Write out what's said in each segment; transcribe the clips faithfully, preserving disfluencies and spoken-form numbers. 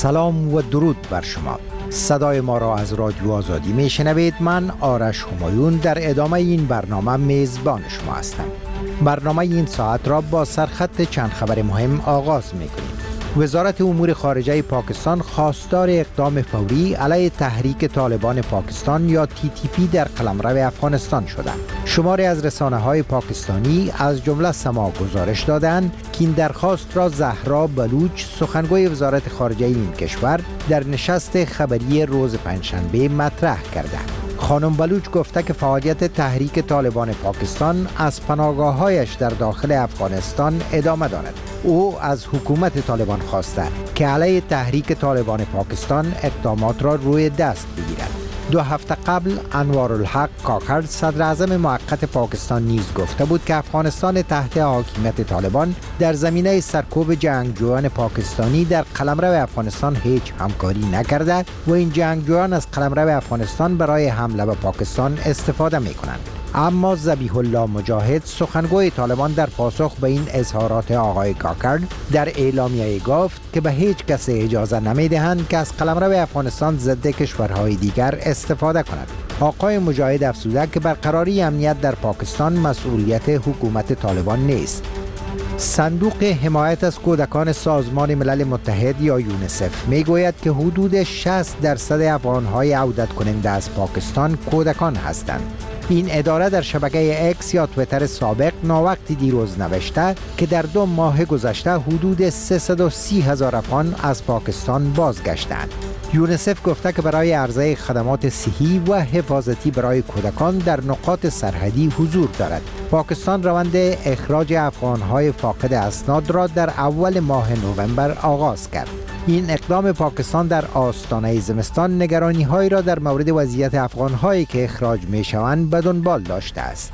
سلام و درود بر شما. صدای ما را از رادیو آزادی می شنوید. من آرش همایون در ادامه این برنامه میزبان شما هستم. برنامه این ساعت را با سرخط چند خبر مهم آغاز می کنیم. وزارت امور خارجه پاکستان خواستار اقدام فوری علیه تحریک طالبان پاکستان یا تی تی پی در قلمرو افغانستان شده. شماری از رسانه های پاکستانی از جمله سما گزارش دادند که این درخواست را زهرا بلوچ، سخنگوی وزارت خارجه این کشور، در نشست خبری روز پنجشنبه مطرح کرده. خانم بلوچ گفته که فعالیت تحریک طالبان پاکستان از پناهگاه‌هایش در داخل افغانستان ادامه دارد. او از حکومت طالبان خواسته که علیه تحریک طالبان پاکستان اقدامات را روی دست بگیرد. دو هفته قبل انوارالحق کاکر، صدر اعظم موقت پاکستان، نیز گفته بود که افغانستان تحت حاکمیت طالبان در زمینه سرکوب جنگجویان پاکستانی در قلمرو افغانستان هیچ همکاری نکرده و این جنگجویان از قلمرو افغانستان برای حمله به پاکستان استفاده می کنند. اما ذبیح الله مجاهد، سخنگوی طالبان، در پاسخ به این اظهارات آقای کاکر در اعلامیه گفت که به هیچ کس اجازه نمی دهند که از قلمرو افغانستان ضد کشورهای دیگر استفاده کند. آقای مجاهد افزوده که برقراری امنیت در پاکستان مسئولیت حکومت طالبان نیست. صندوق حمایت از کودکان سازمان ملل متحد یا یونیسف می گوید که حدود شصت درصد افغانهای عودت کننده از پاکستان کودکان هستند. این اداره در شبکه اکس یا تویتر سابق ناوقتی دیروز نوشته که در دو ماه گذشته حدود سیصد و سی هزار افغان از پاکستان بازگشتند. یونیسف گفته که برای عرضه خدمات صحی و حفاظتی برای کودکان در نقاط سرحدی حضور دارد. پاکستان روند اخراج افغانهای فاقد اسناد را در اول ماه نوامبر آغاز کرد. این اقدام پاکستان در آستانه زمستان نگرانی‌هایی را در مورد وضعیت افغان‌هایی که اخراج می‌شوند به دنبال داشته است.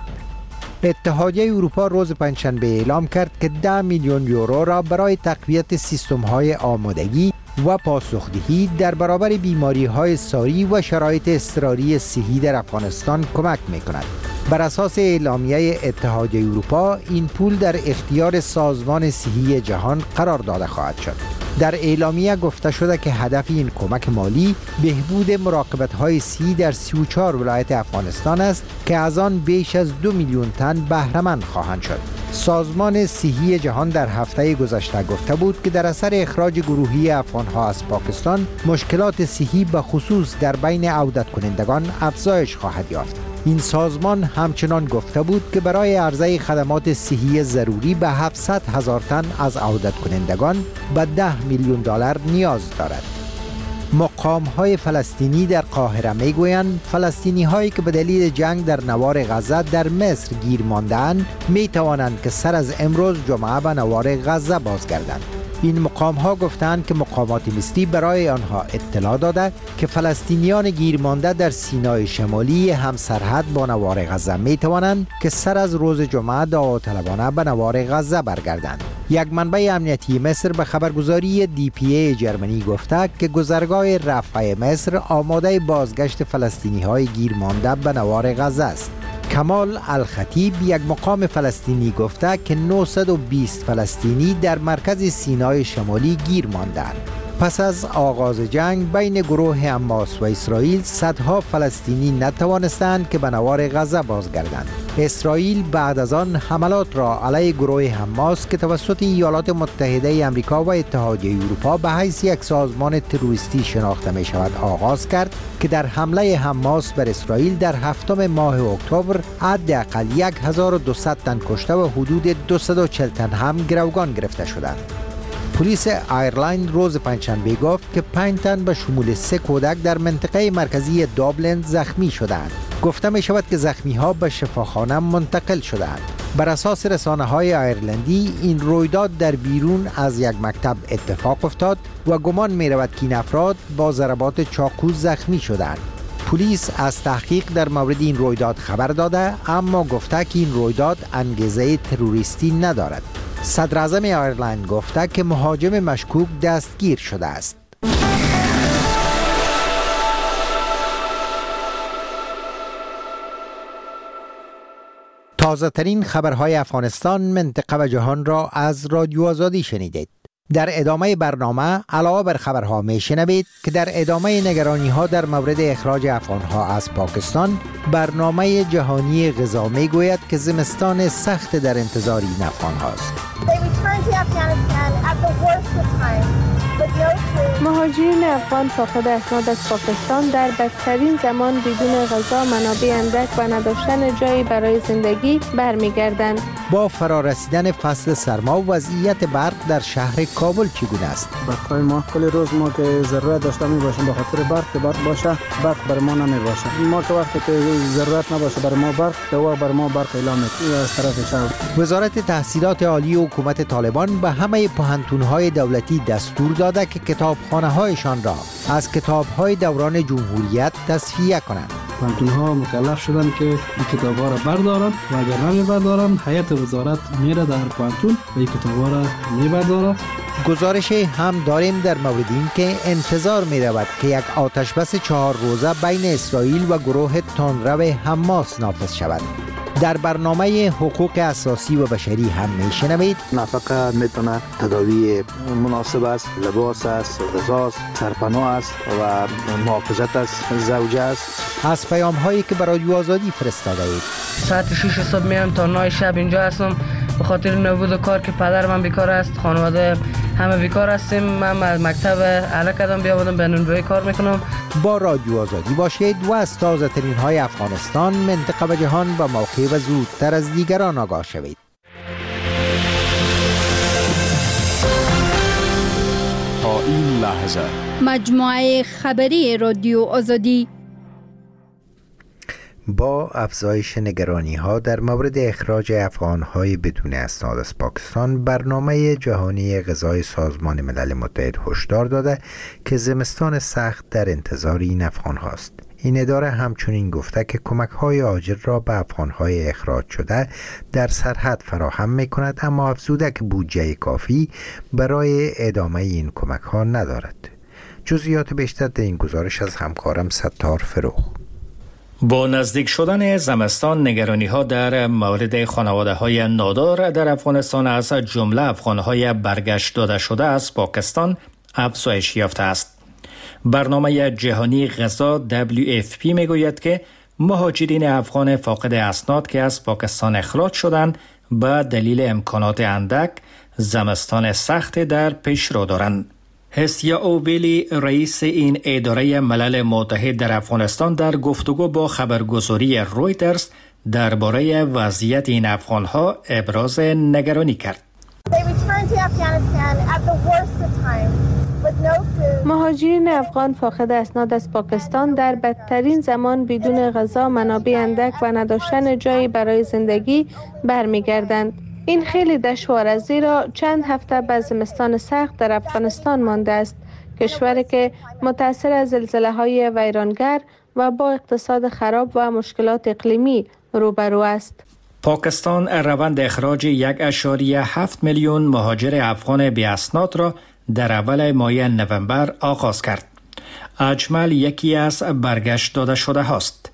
اتحادیه اروپا روز پنجشنبه اعلام کرد که ده میلیون یورو را برای تقویت سیستم‌های آمادگی و پاسخدهی در برابر بیماری‌های ساری و شرایط اضطراری صحی در افغانستان کمک می‌کند. بر اساس اعلامیه اتحادیه اروپا، این پول در اختیار سازمان صحی جهان قرار داده خواهد شد. در اعلامیه گفته شده که هدف این کمک مالی بهبود مراقبت‌های صحی در سی و چهار ولایت افغانستان است که از آن بیش از دو میلیون تن بهره‌مند خواهند شد. سازمان صحی جهان در هفته گذشته گفته بود که در اثر اخراج گروهی افغان‌ها از پاکستان، مشکلات صحی به خصوص در بین عودت کنندگان افزایش خواهد یافت. این سازمان همچنان گفته بود که برای عرضه خدمات صحی ضروری به هفتصد هزار تن از عودت کنندگان به ده میلیون دلار نیاز دارد. مقام‌های فلسطینی در قاهره می‌گویند فلسطینی‌هایی که به دلیل جنگ در نوار غزه در مصر گیر مانده‌اند می‌توانند که سر از امروز جمعه به نوار غزه بازگردند. این مقام‌ها گفتند که مقامات مصری برای آنها اطلاع داده که فلسطینیان گیرمانده در سینای شمالی همسرحد با نوار غزه می توانند که سر از روز جمعه داوطلبانه به نوار غزه برگردند. یک منبع امنیتی مصر به خبرگزاری دی پی ای جرمنی گفته که گذرگاه رفح مصر آماده بازگشت فلسطینی‌های گیرمانده به نوار غزه است. کمال الخطیب، یک مقام فلسطینی، گفته که نهصد و بیست فلسطینی در مرکز سینای شمالی گیر ماندند. پس از آغاز جنگ بین گروه حماس و اسرائیل، صدها فلسطینی نتوانستند که به نوار غزه بازگردند. اسرائیل بعد از آن حملات را علیه گروه حماس که توسط ایالات متحده آمریکا و اتحادیه اروپا به حیث یک سازمان تروریستی شناخته می شود آغاز کرد که در حمله حماس بر اسرائیل در هفتم ماه اکتبر حداقل هزار و دویست تن کشته و حدود دویست و چهل تن هم گروگان گرفته شدند. پلیس آیرلند روز پنجشنبه گفت که پنج تن به شمول سه کودک در منطقه مرکزی دابلن زخمی شدند. گفته می شود که زخمی ها به شفاخانه منتقل شدند. بر اساس رسانه های آیرلندی، این رویداد در بیرون از یک مکتب اتفاق افتاد و گمان می رود که این افراد با ضربات چاقو زخمی شدند. پلیس از تحقیق در مورد این رویداد خبر داده، اما گفته که این رویداد انگیزه تروریستی ندارد. صدر اعظم آیرلند گفته که مهاجم مشکوک دستگیر شده است. تازه ترین خبرهای افغانستان، منطقه و جهان را از رادیو آزادی شنیدید. در ادامه برنامه علاوه بر خبرها میشنوید که در ادامه نگرانی ها در مورد اخراج افغان ها از پاکستان، برنامه جهانی غذا میگوید که زمستان سخت در انتظار این افغان هاست. مهاجرین افغان فاقد اسناد از پاکستان در بدترین زمان بدون غذا، منابع اندک و نداشتن جایی برای زندگی برمیگردند. با فرارسیدن فصل سرما، وضعیت برق در شهر کابل چگونه است؟ برقای ما کل روز ما که ضرورت داشته می باشیم به خاطر برق که برق باشه، برق بر ما نمی باشه. ما که وقتی که ضرورت نباشه بر ما برق، تو بر ما برق اعلام میکنه از طرف شهر. وزارت تحصیلات عالی حکومت طالبان به همه پوهنتون‌های دولتی دستور داده که کتابخانه‌هایشان را از کتاب‌های دوران جمهوریت تصفیه کنند. پوهنتون‌ها مکلف شدن که این کتاب‌ها را بردارند و اگر نمی بردارند هیئت وزارت میره در پوهنتون و این کتاب‌ها را میبرداره. گزارش هم داریم در مورد این که انتظار می رود که یک آتش بس چهار روزه بین اسرائیل و گروه تندرو حماس نافذ شود. در برنامه حقوق اساسی و بشری هم میشنوید نفقه میتونه تداوی مناسب است، لباس است، غذا است، سرپناه است و محافظت از زوجه است. از پیام هایی که برای رادیو آزادی فرستاده اید. ساعت شش صبح میام تا نه شب اینجا هستم به خاطر نبود کار که پدر من بیکار است، خانواده همه بیکار هستیم. من مکتب اعلی کردم بیا بودم به نونوایی کار میکنم. با رادیو آزادی باشید و از تازه ترین های افغانستان، منطقه و جهان و موقع و زودتر از دیگران آگاه شوید. تا این لحظه مجموعه خبری رادیو آزادی. با افزایش نگرانی ها در مورد اخراج افغان های بدون اسناد از پاکستان، برنامه جهانی غذای سازمان ملل متحد هشدار داده که زمستان سخت در انتظار این افغان هاست. این اداره همچنین گفته که کمک های آجر را به افغان های اخراج شده در سرحد فراهم می کند، اما افزوده که بودجه کافی برای ادامه این کمک ها ندارد. جزئیات بیشتر در این گزارش از همکارم ستار فروخ. با نزدیک شدن زمستان، نگرانی ها در مورد خانواده های نادار در افغانستان از جمله افغان های برگشت داده شده از پاکستان افزایش یافته است. برنامه جهانی غذا دبلیو اف پی می گوید که مهاجرین افغان فاقد اسناد که از پاکستان اخراج شدند به دلیل امکانات اندک زمستان سخت در پیش رو دارند. هسیا اوویلی، رئیس این اداره ملل متحد در افغانستان، در گفتگو با خبرگزاری رویترز درباره وضعیت این افغان‌ها ابراز نگرانی کرد. مهاجرین افغان فاقد اسناد از پاکستان در بدترین زمان بدون غذا، منابع اندک و نداشتن جایی برای زندگی برمیگردند. این خیلی دشوار است، زیرا چند هفته به زمستان سخت در افغانستان مانده است، کشوری که متأثر از زلزله‌های ویرانگر و با اقتصاد خراب و مشکلات اقلیمی روبرو است. پاکستان روند اخراج یک اشاری هفت میلیون مهاجر افغان بی اسناد را در اول ماه نوامبر آغاز کرد. اجمل یکی از برگشت داده شده هاست.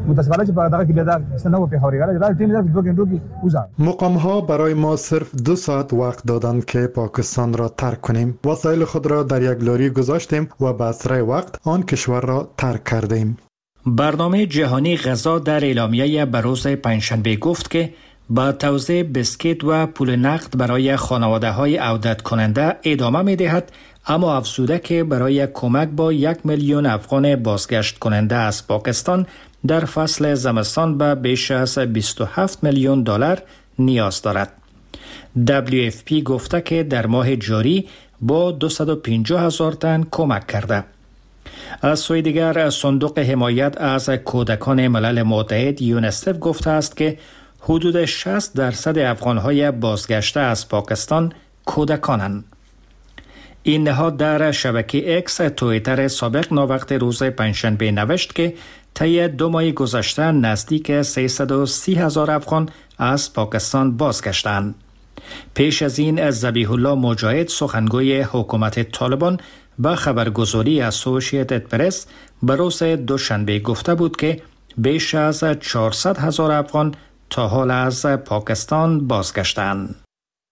مقام ها برای ما صرف دو ساعت وقت دادند که پاکستان را ترک کنیم. وسایل خود را در یک لاری گذاشتیم و به اسرع وقت آن کشور را ترک کردیم. برنامه جهانی غذا در اعلامیه به روز پنجشنبه گفت که با توزیع بسکیت و پول نقد برای خانواده های عودت کننده ادامه می دهد، اما افزوده که برای کمک با یک میلیون افغان بازگشت کننده از پاکستان در فصل زمستان به بیش از بیست و هفت میلیون دلار نیاز دارد. دبلیو اف پی گفته که در ماه جاری با دویست و پنجاه هزار تن کمک کرده. از سوی دیگر صندوق حمایت از کودکان ملل متحد یونیسف گفته است که حدود شصت درصد افغان‌های بازگشته از پاکستان کودکانند. این نهاد در شبکه اکس توییتر سابق ناوقت روز پنجشنبه نوشت که طی دو ماه گذشته نزدیک سیصد و سی هزار افغان از پاکستان بازگشتند. پیش از این ذبیح الله مجاهد، سخنگوی حکومت طالبان، با خبرگزاری اسوسییتد پرس به روز دوشنبه گفته بود که بیش از چهارصد هزار افغان تا حال از پاکستان بازگشتند.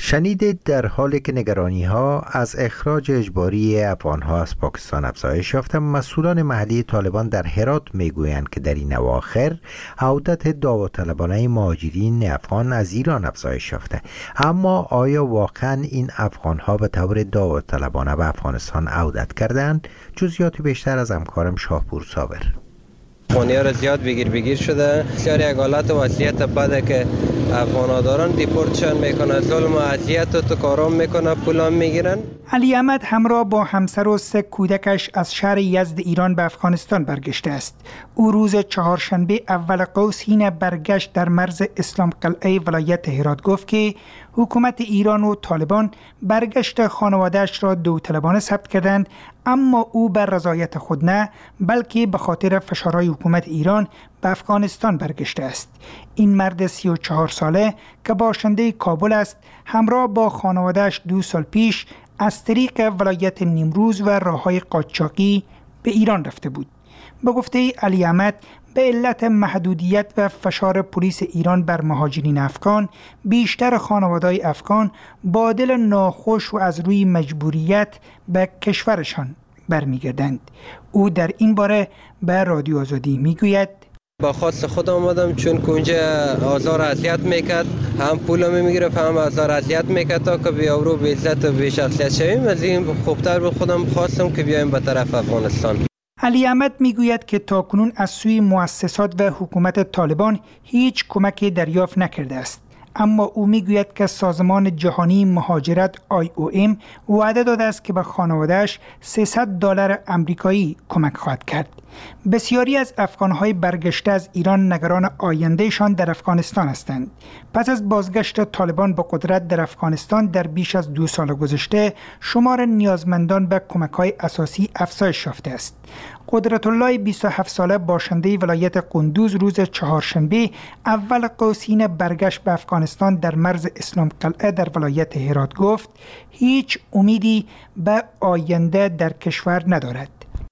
شنیدید در حالی که نگرانی ها از اخراج اجباری افغان ها از پاکستان افزایش یافته، مسئولان محلی طالبان در هرات میگویند که در این اواخر عودت داوطلبانه مهاجرین افغان از ایران افزایش یافته. اما آیا واقعا این افغان ها به طور داوطلبانه به افغانستان عودت کردند؟ جزئیات بیشتر از همکارم شاهپور صابر. افغانی‌ها را زیاد بگیر بگیر شده. بسیار یک حالت و وضعیت بده که افغان‌ها دارن دیپورتشان میکنن، ظلم و اذیت و تو کارام میکنن، پولام میگیرن. علی احمد همراه با همسر و سه کودکش از شهر یزد ایران به افغانستان برگشته است. او روز چهارشنبه اول قوس حین برگشت در مرز اسلام قلعه ولایت هرات گفت که حکومت ایران و طالبان برگشت خانواده‌اش را داوطلبانه ثبت کردند، اما او بر رضایت خود نه، بلکه به خاطر فشارهای حکومت ایران به افغانستان برگشته است. این مرد سی و چهار ساله که باشنده کابل است، همراه با خانواده‌اش دو سال پیش از طریق ولایت نیمروز و راههای قاچاقی به ایران رفته بود. به گفته علی احمد، به علت محدودیت و فشار پلیس ایران بر مهاجرین افغان، بیشتر خانواده‌های افغان با دل ناخوش و از روی مجبوریت به کشورشان برمیگردند. او در این باره به رادیو آزادی میگوید: با خواست خود آمدم، چون که اونجا آزار اذیت میکرد، هم پول میگرفت هم آزار اذیت میکرد، تا که بیا رو به عزت و به شخصیت شویم. از این خوبتر به خودم خواستم که بیایم به طرف افغانستان. علی احمد میگوید که تاکنون از سوی مؤسسات و حکومت طالبان هیچ کمکی دریافت نکرده است، اما او میگوید که سازمان جهانی مهاجرت آی او ام وعده داده است که به خانواده‌اش سیصد دلار آمریکایی کمک خواهد کرد. بسیاری از افغان‌های برگشته از ایران نگران آیندهشان در افغانستان هستند. پس از بازگشت طالبان به قدرت در افغانستان در بیش از دو سال گذشته، شمار نیازمندان به کمک‌های اساسی افزایش یافته است. قدرت الله بیست و هفت ساله باشنده ولایت قندوز روز چهارشنبه اول قوسین برگشت به افغانستان در مرز اسلام قلعه در ولایت هرات گفت هیچ امیدی به آینده در کشور ندارد.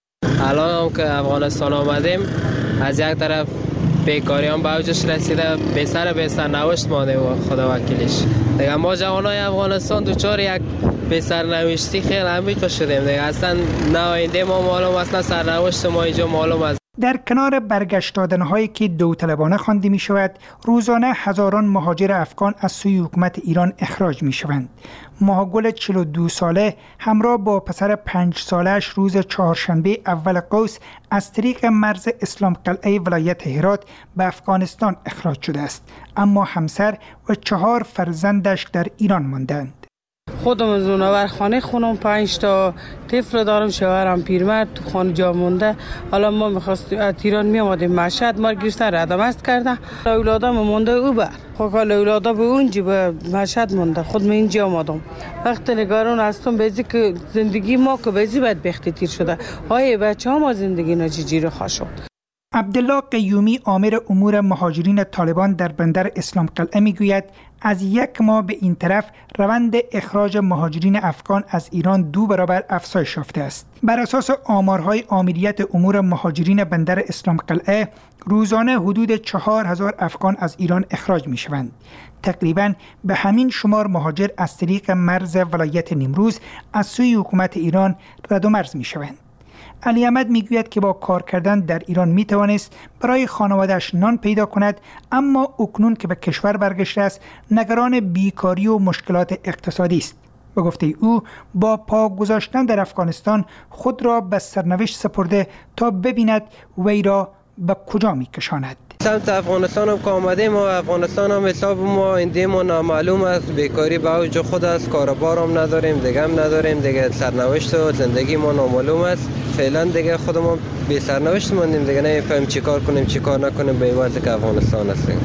الان هم که افغانستان آمدیم، از یک طرف بیکاری هم به اوجش رسیده، به سر به سرنوشت مانده و خدا وکیلش. دیگه ما جوانای افغانستان دوچار یک به سرنوشتی خیلی عمیق شدیم. دیگه اصلا نه آینده ما معلوم است، نه سرنوشت ما اینجا معلوم است. در کنار برگشت دادن‌هایی که داوطلبانه خوانده می شود، روزانه هزاران مهاجر افغان از سوی حکومت ایران اخراج می شوند. ماهگل چهل و دو ساله همراه با پسر پنج سالش روز چهارشنبه اول قوس از طریق مرز اسلام قلعه ولایت هرات به افغانستان اخراج شده است، اما همسر و چهار فرزندش در ایران ماندند. خودم زونور خانه خونم، پنج تا طفل دارم، شوهرم پیرمرد تو خانه جا مونده. حالا ما می‌خواستیم از ایران میامدیم مشهد، ما گرفتن ردم است کرده. اولادم مونده او بر خب حالا اولادا به اونجا به مشهد مونده، خود من اینجا آمدم. وقت نگران هستم بیزی که زندگی ما که بیزی باید بختی تیر شده. های بچه ها ما زندگی ناجیجی رو خواهد شد. عبدالله قیومی آمر امور مهاجرین طالبان در بندر اسلام قلعه میگوید از یک ماه به این طرف روند اخراج مهاجرین افغان از ایران دو برابر افزایش یافته است. بر اساس آمارهای آمریت امور مهاجرین بندر اسلام قلعه، روزانه حدود چهار هزار افغان از ایران اخراج می شوند. تقریباً به همین شمار مهاجر از طریق مرز ولایت نیمروز از سوی حکومت ایران رد و مرز می شوند. علی احمد میگوید که با کار کردن در ایران میتوانست برای خانواده‌اش نان پیدا کند، اما اکنون که به کشور برگشته است نگران بیکاری و مشکلات اقتصادی است. به گفته او با پا گذاشتن در افغانستان خود را به سرنوشت سپرده تا ببیند وی را به کجا میکشاند. سمت افغانستان هم که آمدیم و افغانستان هم حساب ما اینده ما نامعلوم است، بیکاری به اوج خود است، کاروبار هم نداریم، دیگه هم نداریم، دیگه سرنوشت و زندگی ما نامعلوم است. فعلا دیگه خودمون بی سرنوشت موندیم، دیگه نمیفهمیم چی کار کنیم چی کار نکنیم به این وضعی که افغانستان هستیم.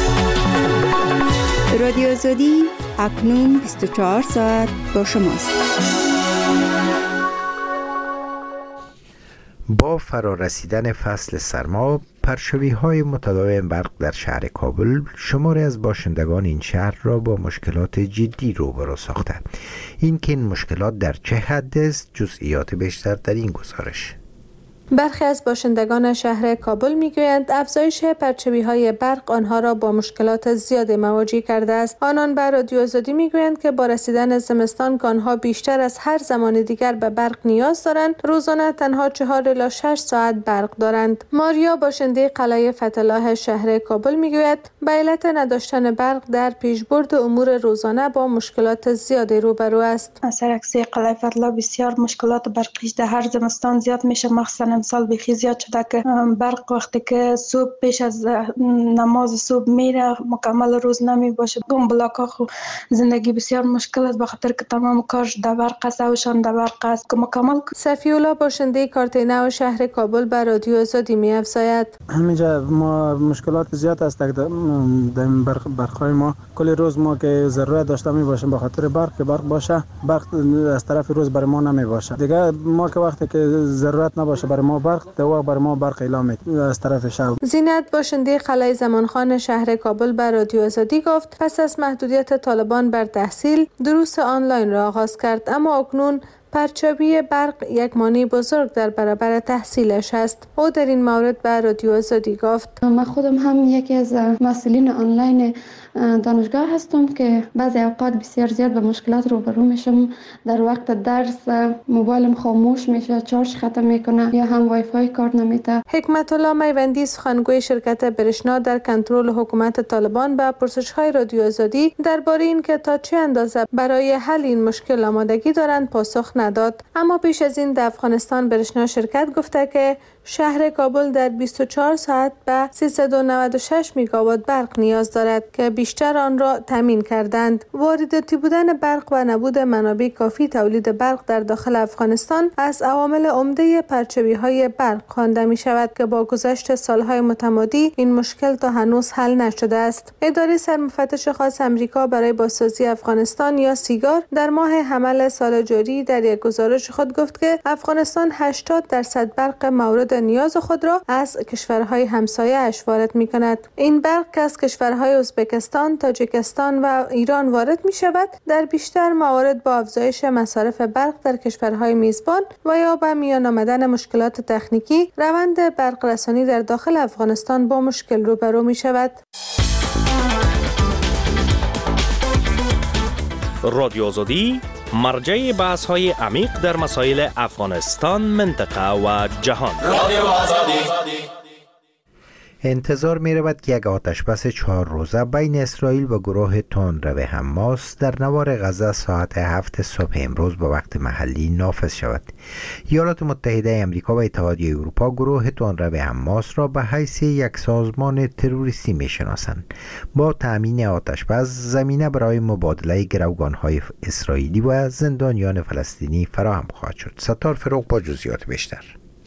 رادیو آزادی اکنون بیست و چهار ساعت با شماست. با فرارسیدن فصل سرما، پرشوی‌های متداوم برق در شهر کابل شماری از باشندگان این شهر را با مشکلات جدی روبرو ساخته. این که این مشکلات در چه حد است، جزئیات بیشتر در این گزارش. برخی از باشندگان شهر کابل میگویند افزایش پرچمی‌های برق آنها را با مشکلات زیاد مواجه کرده است. آنان بر رادیو آزادی میگویند که با رسیدن زمستان که آنها بیشتر از هر زمان دیگر به برق نیاز دارند، روزانه تنها چهار الی شش ساعت برق دارند. ماریا باشنده قلعه فتح‌الله شهر کابل میگوید به علت نداشتن برق در پیشبرد امور روزانه با مشکلات زیادی روبرو است. اثر اکسی قلعه فتح‌الله بسیار مشکلات برقی در هر زمستان زیاد میشه، مخصوصا امسال بخی زیاد شده که برق وقتی که صبح پیش از نماز صبح میره مکمل روز نمی باشه. اون بلاک ها خو زندگی بسیار مشکل است، بخاطر که تمام کارش در برق است، اوشان در برق است که مکمل. صفی‌الله باشنده کارت نو شهر کابل بر رادیو آزادی می افزاید همینجا ما مشکلات زیاد است در برق برقای ما. کل روز ما که ضرورت داشته می باشیم به خاطر برق که برق باشه، برق از طرف روز برای ما نمی باشه دیگه. ما که وقتی که ضرورت نباشه برای ما برق دوا بر ما برق اعلام از طرف شهر. زینت باشنده قلعه زمانخان شهر کابل بر رادیو آزادی گفت پس از محدودیت طالبان بر تحصیل دروس آنلاین را آغاز کرد، اما اکنون پرچاوی برق یک مانع بزرگ در برابر تحصیلش است. او در این مورد بر رادیو آزادی گفت من خودم هم یکی از مسئولین آنلاین دانشگاه هستم که بعضی اوقات بسیار زیاد به مشکلات روبرو میشم. در وقت درس موبایلم خاموش میشه، چارج ختم میکنه یا هم وای فای کار نمیده. حکمت الله میوندی سخنگوی شرکت برشنا در کنترل حکومت طالبان به پرسش‌های رادیو آزادی درباره اینکه تا چه اندازه برای حل این مشکل آمادگی دارند پاسخ نداد. اما پیش از این در افغانستان برشنا شرکت گفته که شهر کابل در بیست و چهار ساعت به سیصد و نود و شش میگاوات برق نیاز دارد که بیشتر آن را تامین کردند. وارداتی بودن برق و نبود منابع کافی تولید برق در داخل افغانستان از عوامل عمده پرچمی‌های برق خوانده می شود که با گذشت سالهای متمادی این مشکل تا هنوز حل نشده است. اداره سرمفتش خاص امریکا برای بازسازی افغانستان یا سیگار در ماه حمل سال جاری در یک گزارش خود گفت که افغانستان هشتاد درصد برق مورد نیاز خود را از کشورهای همسایه اش وارد می کند. این برق که از کشورهای ازبکستان، تاجیکستان و ایران وارد می شود در بیشتر موارد با افزایش مصارف برق در کشورهای میزبان و یا با میان آمدن مشکلات تکنیکی روند برق رسانی در داخل افغانستان با مشکل روبرو می شود. رادیو آزادی مرجع بحث های عمیق در مسائل افغانستان، منطقه و جهان. رادیو آزادی. انتظار می رود که یک آتشبس چهار روزه بین اسرائیل و گروه تندرو حماس در نوار غزه ساعت هفت صبح امروز به وقت محلی نافذ شود. ایالات متحده امریکا و اتحادیه اروپا گروه تندرو حماس را به حیث یک سازمان تروریستی می شناسند. با تأمین آتشبس زمینه برای مبادله گروگانهای اسرائیلی و زندانیان فلسطینی فراهم خواهد شد. ستار فروغ با جزئیات بیشتر.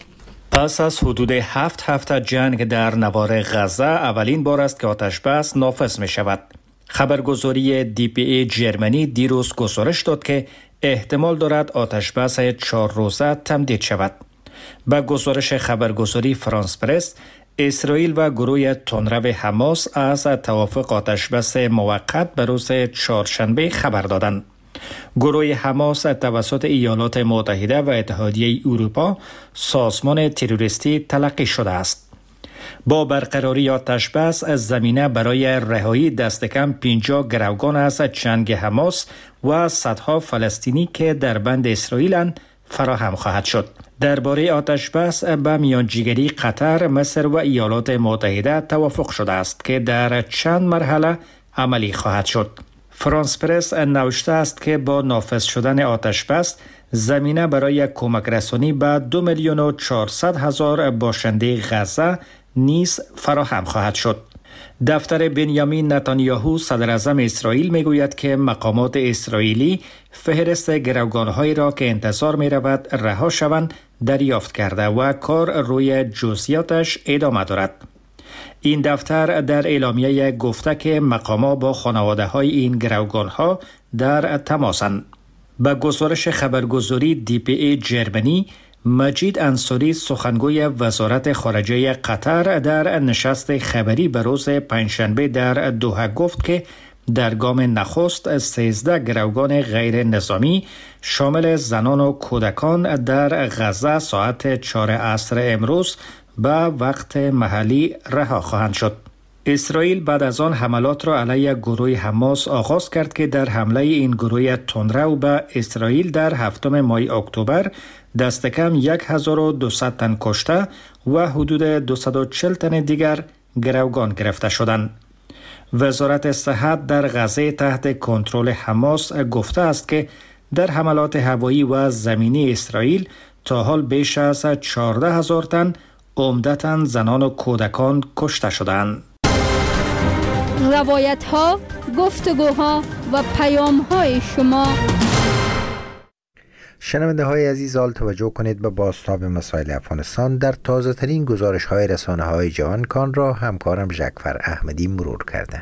پس از حدود هفت هفته جنگ در نوار غزه اولین بار است که آتشبس نافذ می شود. خبرگزاری دی پی ای جرمنی دیروز گزارش داد که احتمال دارد آتشبس چهار روزه تمدید شود. به گزارش خبرگزاری فرانس پرس، اسرائیل و گروه تندرو حماس از توافق آتشبس موقت به روز چهارشنبه خبر دادند. گروه حماس توسط ایالات متحده و اتحادیه اروپا سازمان تروریستی تلقی شده است. با برقراری آتشبس از زمینه برای رهایی دست کم پنجاه گروگان از چنگ حماس و صدها فلسطینی که در بند اسرائیلند فراهم خواهد شد. درباره آتشبس به میانجیگری قطر، مصر و ایالات متحده توافق شده است که در چند مرحله عملی خواهد شد. فرانس پرس نوشته است که با نافذ شدن آتشبس زمینه برای کمک رسانی به دو میلیون و چهارصد هزار باشنده غزه نیز فراهم خواهد شد. دفتر بنیامین نتانیاهو صدر اعظم اسرائیل میگوید که مقامات اسرائیلی فهرست گروگان‌هایی را که انتظار می رود رها شوند دریافت کرده و کار روی جزئیاتش ادامه دارد. این دفتر در اعلامیه گفته که مقامات با خانواده های این گروگان ها در تماسند. به گزارش خبرگزاری دی پی ای جرمنی، مجید انصاری سخنگوی وزارت خارجه قطر در نشست خبری به روز پنجشنبه در دوحه گفت که در گام نخست سیزده گروگان غیر نظامی شامل زنان و کودکان در غزه ساعت چهار عصر امروز به وقت محلی رها خواهند شد. اسرائیل بعد از آن حملات را علیه گروه حماس آغاز کرد که در حمله این گروه تندرو به اسرائیل در هفتم ماه اکتبر دست کم هزار و دویست تن کشته و حدود دویست و چهل تن دیگر گروگان گرفته شدند. وزارت صحت در غزه تحت کنترل حماس گفته است که در حملات هوایی و زمینی اسرائیل تا حال بیش از چهارده هزار تن عمدتاً زنان و کودکان کشته شدند. روایت ها، گفتگوها و پیام های شما. شنونده های عزیز، آل توجه کنید به بازتاب مسائل افغانستان در تازه ترین گزارش های رسانه های جهان کان را همکارم ژکفر احمدی مرور کرده.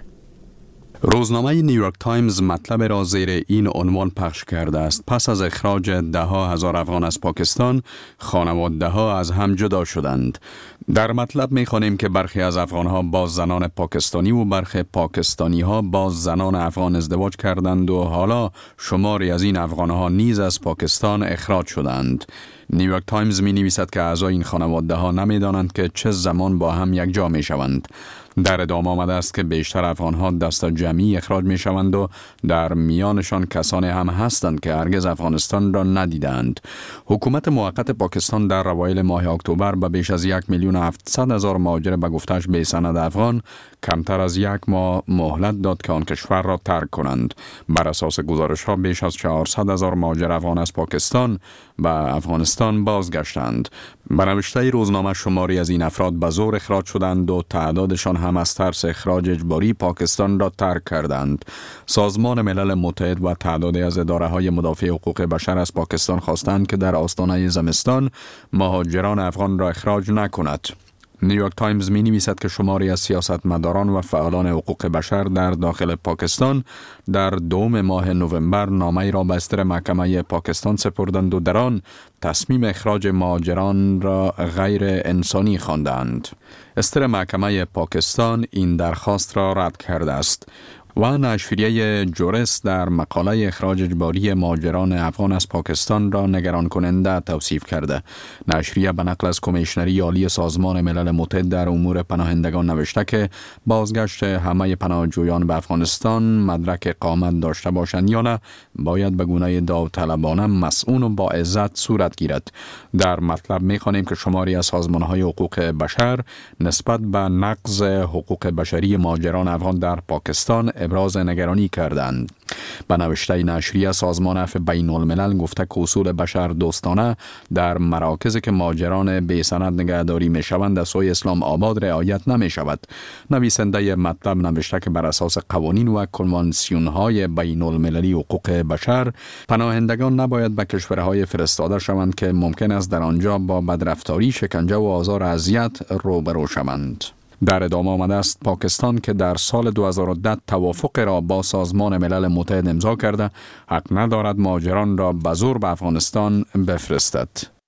روزنامه نیویورک تایمز مطلب را زیر این عنوان پخش کرده است: پس از اخراج ده ها هزار افغان از پاکستان، خانواده ها از هم جدا شدند. در مطلب می خوانیم که برخی از افغان ها با زنان پاکستانی و برخی پاکستانی ها با زنان افغان ازدواج کردند و حالا شماری از این افغان ها نیز از پاکستان اخراج شدند. نیویورک تایمز می نویسد که اعضای این خانواده ها نمی دانند که چه زمان با هم یک جا می شوند. در ادامه آمده است که بیشتر افغان ها دست جمعی اخراج می شوند و در میانشان کسانی هم هستند که هرگز افغانستان را ندیدند. حکومت موقت پاکستان در اوایل ماه اکتبر به بیش از یک میلیون و هفتصد هزار مهاجر به گفتش بی سند افغان کمتر از یک ماه مهلت داد که آن کشور را ترک کنند. بر اساس گزارش ها بیش از چهارصد هزار مهاجر افغان از پاکستان به افغانستان بازگشتند. به نوشته روزنامه شماری از این افراد به زور اخراج شدند و تعدادشان هم از ترس اخراج اجباری پاکستان را ترک کردند. سازمان ملل متحد و تعدادی از اداره های مدافع حقوق بشر از پاکستان خواستند که در آستانه زمستان مهاجران افغان را اخراج نکند. نیویورک تایمز می نویسد که شماری از سیاستمداران و فعالان حقوق بشر در داخل پاکستان در دوم ماه نوامبر نامه‌ای را به استر محکمه پاکستان سپردند و در آن تصمیم اخراج مهاجران را غیر انسانی خواندند. استر محکمه پاکستان این درخواست را رد کرده است. و نشریه جورس در مقاله اخراج اجباری مهاجران افغان از پاکستان را نگران کننده توصیف کرده. نشریه به نقل از کمیشنری عالی سازمان ملل متحد در امور پناهندگان نوشته که بازگشت همه پناهجویان به افغانستان مدرک اقامت داشته باشند یا نه باید به گونه داوطلبانه مسئول و با عزت صورت گیرد. در مطلب می‌خوانیم که شماری از سازمان‌های حقوق بشر نسبت به نقض حقوق بشری مهاجران افغان در پاکستان ابراز نگرانی کردند. به نوشته نشریه سازمان عفو بین الملل گفته که اصول بشر دوستانه در مراکزی که مهاجران بی سند نگهداری می شوند از سوی اسلام آباد رعایت نمی شود. نویسنده مطلب نوشته که بر اساس قوانین و کنوانسیون های بین المللی حقوق بشر پناهندگان نباید به کشورهای فرستاده شوند که ممکن است در آنجا با بدرفتاری، شکنجه و آزار و اذیت روبرو شوند. در ادامه آمده است پاکستان که در سال دو هزار و ده توافق را با سازمان ملل متحد امضا کرده حق ندارد مهاجران را به زور به افغانستان بفرستد.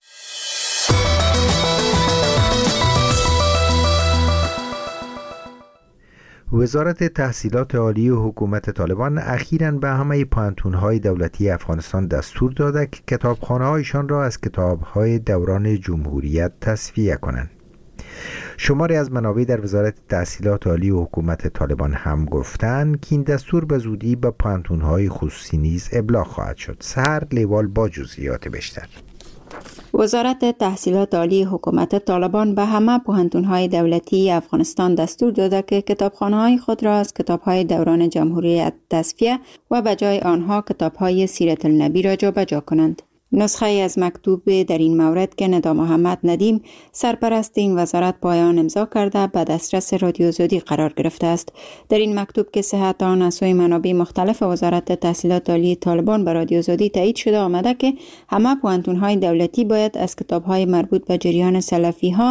وزارت تحصیلات عالی و حکومت طالبان اخیراً به همه پوهنتون‌های دولتی افغانستان دستور داده که کتابخانه‌هایشان را از کتاب‌های دوران جمهوریت تصفیه کنند. شماری از منابع در وزارت تحصیلات عالی و حکومت طالبان هم گفتند که این دستور به زودی به پوهنتون‌های خصوصی نیز ابلاغ خواهد شد. سحر لیوال با جزئیات بیشتر. وزارت تحصیلات عالی حکومت طالبان به همه پوهنتون‌های دولتی افغانستان دستور داده که کتابخانه‌های خود را از کتاب‌های دوران جمهوریت تصفیه و به جای آنها کتاب‌های سیرت النبی را جابجا کنند. نسخه از مکتوب در این مورد که ندا محمد ندیم سرپرست این وزارت پایان امضا کرده به دسترس رادیو زودی قرار گرفته است. در این مکتوب که صحت آن از سوی منابع مختلف وزارت تحصیلات عالی طالبان به رادیو زودی تایید شده آمده که همه پوهنتون‌های دولتی باید از کتاب‌های مربوط به جریان سلفی‌ها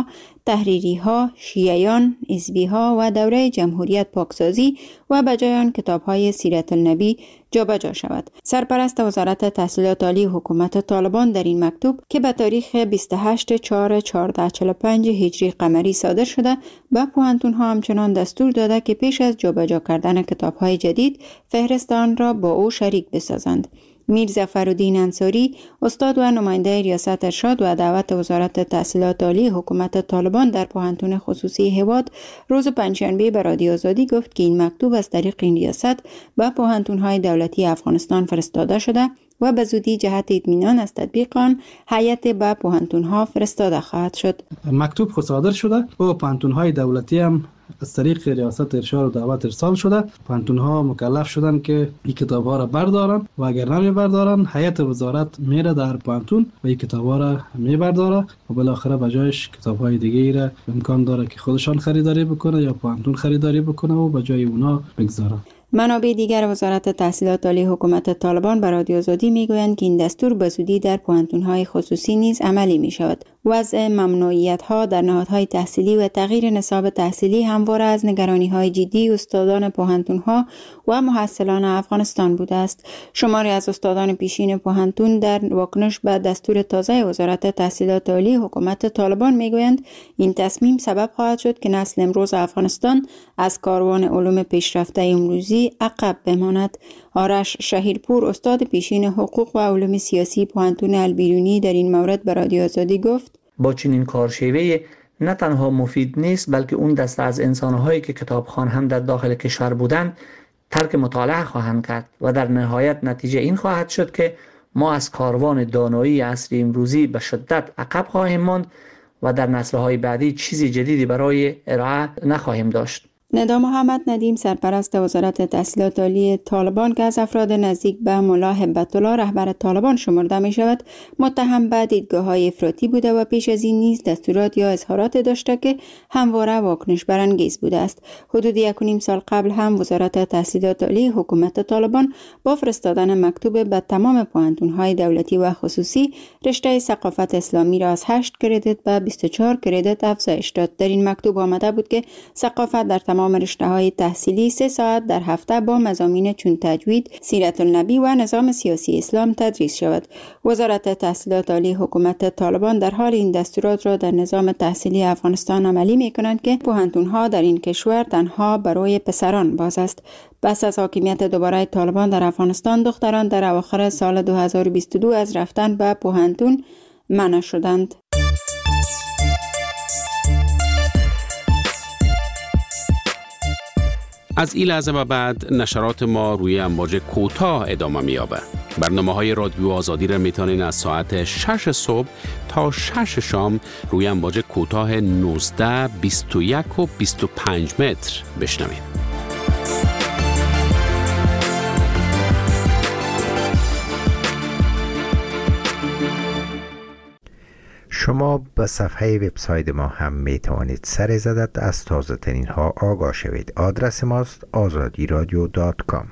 تحریری ها، شیعیان، حزبی ها و دوره جمهوریت پاکسازی و بجای آن کتاب های سیرت النبی جابجا شود. سرپرست وزارت تحصیلات عالی حکومت طالبان در این مکتوب که به تاریخ بیست و هشتم چهارم هزار و چهارصد و چهل و پنج هجری قمری صادر شده به پوهنتون ها همچنان دستور داده که پیش از جابجا کردن کتاب های جدید فهرست آن را با او شریک بسازند. میر ظفرالدین انصاری، استاد و نماینده ریاست ارشاد و دعوت وزارت تحصیلات عالی حکومت طالبان در پوهنتون خصوصی هواد روز پنجشنبه به رادیو آزادی گفت که این مکتوب از طریق این ریاست به پوهنتون‌های دولتی افغانستان فرستاده شده و به زودی جهت اطمینان از تطبیق آن هیئت به پوهنتون‌ها فرستاده خواهد شد. مکتوب خود صادر شده و پوهنتون‌های دولتی هم از طریق ریاست ارشاد و دعوت ارسال شده. پوهنتون‌ها مکلف شدن که این کتاب‌ها را بردارن و اگر نمی بردارن هیئت وزارت میره در پوهنتون و این کتاب‌ها را میبرداره و بالاخره بجایش کتاب‌های دیگه‌ای را امکان داره که خودشان خریداری بکنه یا پوهنتون خریداری بکنه و بجای اونا بگذاره. منابع دیگر وزارت تحصیلات عالی حکومت طالبان به رادیو آزادی میگویند که این دستور به زودی در پوهنتون‌های خصوصی نیز عملی می شود. وضع ممنوعیت‌ها در نهادهای تحصیلی و تغییر نصاب تحصیلی همواره از نگرانی‌های جدی استادان پوهنتون‌ها و محصلان افغانستان بوده است. شماری از استادان پیشین پوهنتون در واکنش به دستور تازه وزارت تحصیلات عالی حکومت طالبان میگویند این تصمیم سبب خواهد شد که نسل امروز افغانستان از کاروان علوم پیشرفته امروزی عقب بماند. آرش شهیرپور، استاد پیشین حقوق و علوم سیاسی پوهنتون البیرونی، در این مورد به رادیو آزادی گفت: با چنین کارشیوه نه تنها مفید نیست بلکه اون دسته از انسان‌هایی که کتابخوان هم در داخل کشور بودند ترک مطالعه خواهند کرد و در نهایت نتیجه این خواهد شد که ما از کاروان دانایی عصر امروزی به شدت عقب خواهیم ماند و در نسل‌های بعدی چیزی جدیدی برای ارائه نخواهیم داشت. ندا محمد ندیم، سرپرست وزارت تحصیلات عالی طالبان که از افراد نزدیک به ملا هبت‌الله رهبر طالبان شمرده می شود، متهم به دیدگاه‌های افراطی بوده و پیش از این نیز دستورات یا اظهارات داشته که همواره واکنش برانگیز بوده است. حدود یک و نیم سال قبل هم وزارت تحصیلات عالی حکومت طالبان با فرستادن مکتوب به تمام پوهنتون‌های دولتی و خصوصی رشته ثقافت اسلامی را از هشت کردیت به بیست و چهار کردیت افزایش داد. در این مکتوب آمده بود که ثقافت در تمام رشته‌های تحصیلی سه ساعت در هفته با مضامین چون تجوید، سیرت النبی و نظام سیاسی اسلام تدریس شود. وزارت تحصیلات عالی حکومت طالبان در حال این دستورات را در نظام تحصیلی افغانستان عملی می‌کنند که پوهنتون‌ها در این کشور تنها برای پسران باز است. پس از حاکمیت دوباره طالبان در افغانستان، دختران در اواخر سال دو هزار و بیست و دو از رفتن به پوهنتون منع شدند. از این لحظه به بعد نشرات ما روی امواج کوتاه ادامه می‌یابد. برنامه‌های رادیو آزادی را می‌تونین از ساعت شش صبح تا شش شام روی امواج کوتاه نوزده، بیست و یک و بیست و پنج متر بشنوید. شما به صفحه وبسایت ما هم می توانید سر زدت از تازه ترین ها آگاه شوید. آدرس ماست آزادی رادیو دات کام.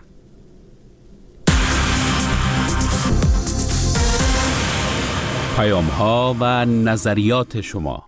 پیام ها و نظریات شما.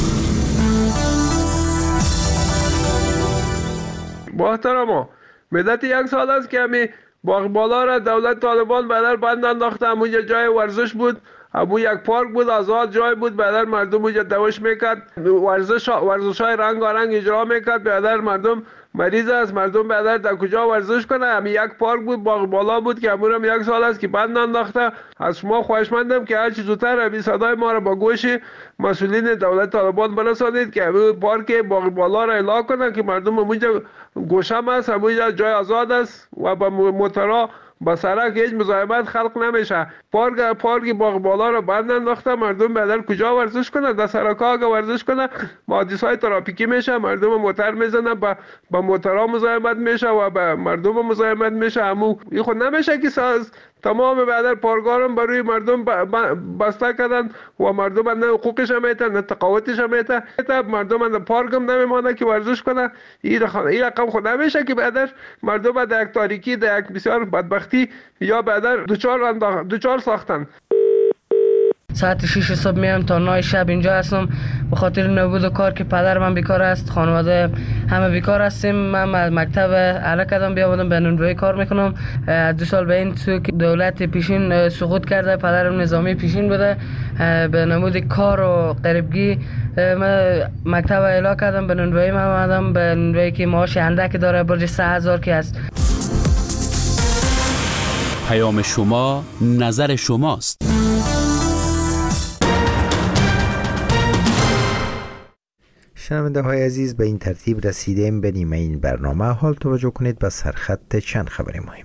با احترام، مدت یک سال است که همی باغبالا را دولت طالبان بدر بند انداخته. همونجا جای ورزش بود، ابو یک پارک بود، آزاد جای بود، بدر مردم اونجا دوش میکرد، ورزش ورزش های رنگارنگ اجرا میکرد. بدر مردم مریض است، مردم بدر در کجا ورزش کنه؟ همین یک پارک بود، باغ بالا بود که همون یک سال است که بند انداخته. از شما خواهشمندم که هر چه زودتر همین صدای ما را با گوش مسئولین دولت طالبان برسانید که همین پارک باغ بالا را اعلام کنن که مردم اونجا گوشم است، اونجا جای آزاد است و با موتورها با سرک هیچ مزاحمت خلق نمیشه. پارک پارک باغ بالا رو بند انداخته، مردم بدل کجا ورزش کنه؟ در سرک‌ها اگه ورزش کنه حادثه‌های ترافیکی میشه، مردم موتور میزنه، با با موتورها مزاحمت میشه و با مردم مزاحمت میشه. همو این خود نمیشه که ساز تمام بدر پارکارم برای مردم بسته کردن و مردم نه حقوقش میته نه تقاوتش میته. مردم اند پارکم نمیمونه که ورزش کنه. این رقم خود نمیشه که بدر مردم در یک تاریکی، در یک بسیار بدبختی یا بدر دوچار دوچار ساختن. ساعت شش صبح میام تا نه شب اینجا هستم به خاطر نبود کار که پدر من بیکار است، خانواده همه بیکار هستیم. من مکتب اعلی کردم بیا بودم به نونوایی کار میکنم. دو سال به این سو که دولت پیشین سقوط کرده، پدرم نظامی پیشین بوده، به نمود کار و غریبگی من مکتب اعلی کردم به نونوایی. من آمدم به نونوایی که معاش اندک داره، برج سه هزار که است. پیام شما نظر شماست. شنونده های عزیز، به این ترتیب رسیدیم به نیمه این برنامه. حال توجه کنید به سرخط چند خبر مهم.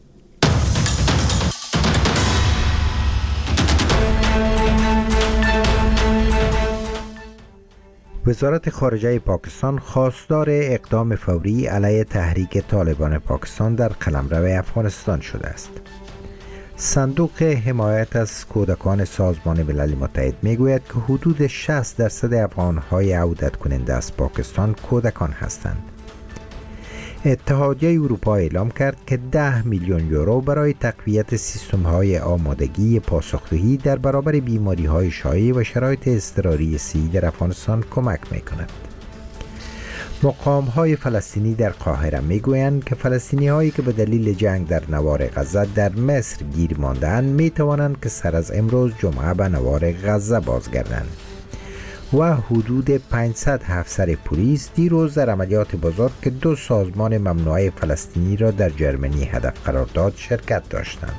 وزارت خارجه پاکستان خواستار اقدام فوری علیه تحریک طالبان پاکستان در قلمرو افغانستان شده است. صندوق حمایت از کودکان سازمان ملل متحد میگوید که حدود شصت درصد افغان‌های عودت کننده از پاکستان کودکان هستند. اتحادیه اروپا اعلام کرد که ده میلیون یورو برای تقویت سیستم‌های آمادگی پاسخگویی در برابر بیماری‌های شایع و شرایط اضطراری صحی در افغانستان کمک می‌کند. مقام‌های فلسطینی در قاهره می‌گویند که فلسطینی‌هایی که به دلیل جنگ در نوار غزه در مصر گیر مانده‌اند می‌توانند که سر از امروز جمعه به نوار غزه بازگردند. و حدود پانصد افسر پلیس دیروز در عملیات بزرگ که دو سازمان ممنوعه فلسطینی را در جرمنی هدف قرار داد شرکت داشتند.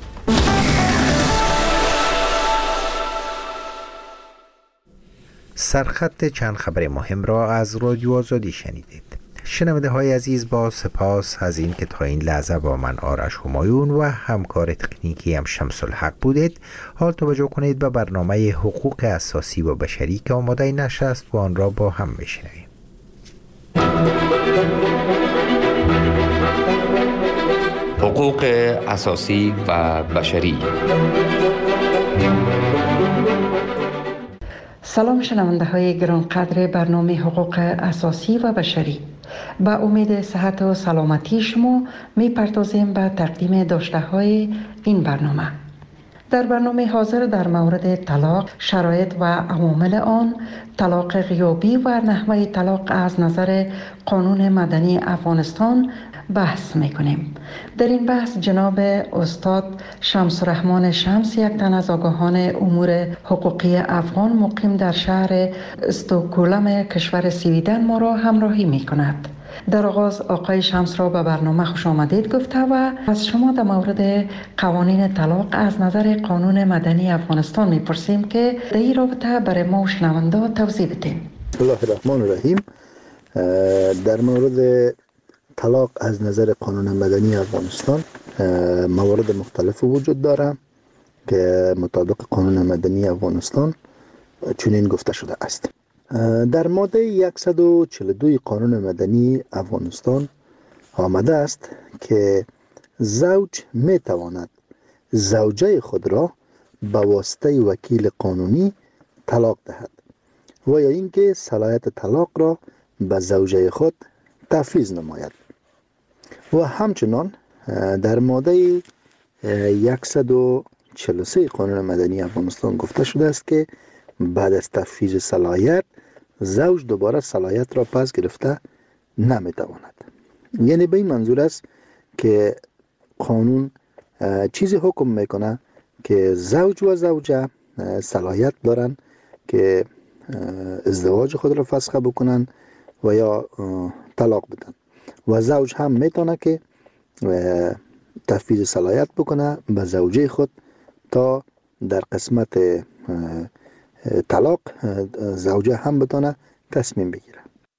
سرخط چند خبر مهم را از رادیو آزادی شنیدید. شنونده های عزیز، با سپاس از این که تا این لحظه با من آرش همایون و همکار تکنیکی هم شمس الحق بودید. حال توجه کنید به برنامه حقوق اساسی و بشری که آماده نشر است و آن را با هم بشنویم. حقوق اساسی و بشری. سلام شنونده های گرانقدر برنامه حقوق اساسی و بشری. با امید صحت و سلامتی شما می پردازیم به تقدیم داشته های این برنامه. در برنامه حاضر در مورد طلاق، شرایط و عوامل آن، طلاق غیابی و نحوه طلاق از نظر قانون مدنی افغانستان بحث میکنیم. در این بحث جناب استاد شمس الرحمن شمس، یک تن از آگاهان امور حقوقی افغان مقیم در شهر استکهلم کشور سویدن ما را همراهی میکند. در آغاز آقای شمس را به برنامه خوش آمدید گفته و از شما در مورد قوانین طلاق از نظر قانون مدنی افغانستان میپرسیم که در این رابطه برای ما شنونده توضیح بدیم. بسم الله الرحمن الرحیم. در مورد طلاق از نظر قانون مدنی افغانستان موارد مختلف وجود داره که مطابق قانون مدنی افغانستان چنین گفته شده است. در ماده صد و چهل و دو قانون مدنی افغانستان آمده است که زوج می تواند زوجه خود را به واسطه وکیل قانونی طلاق دهد و یا اینکه صلاحیت طلاق را به زوجه خود تفویض نماید. و همچنان در ماده صد و چهل و سه قانون مدنی افغانستان گفته شده است که بعد از تفویض صلاحیت زوج دوباره صلاحیت را پس گرفته نمیتواند. یعنی به این منظور است که قانون چیزی حکم میکنه که زوج و زوجه صلاحیت دارن که ازدواج خود را فسخ بکنن و یا طلاق بدن و زوج هم میتونه که تفویض صلاحیت بکنه به زوجه خود تا در قسمت طلاق زوجه هم بتونه تصمیم بگیره.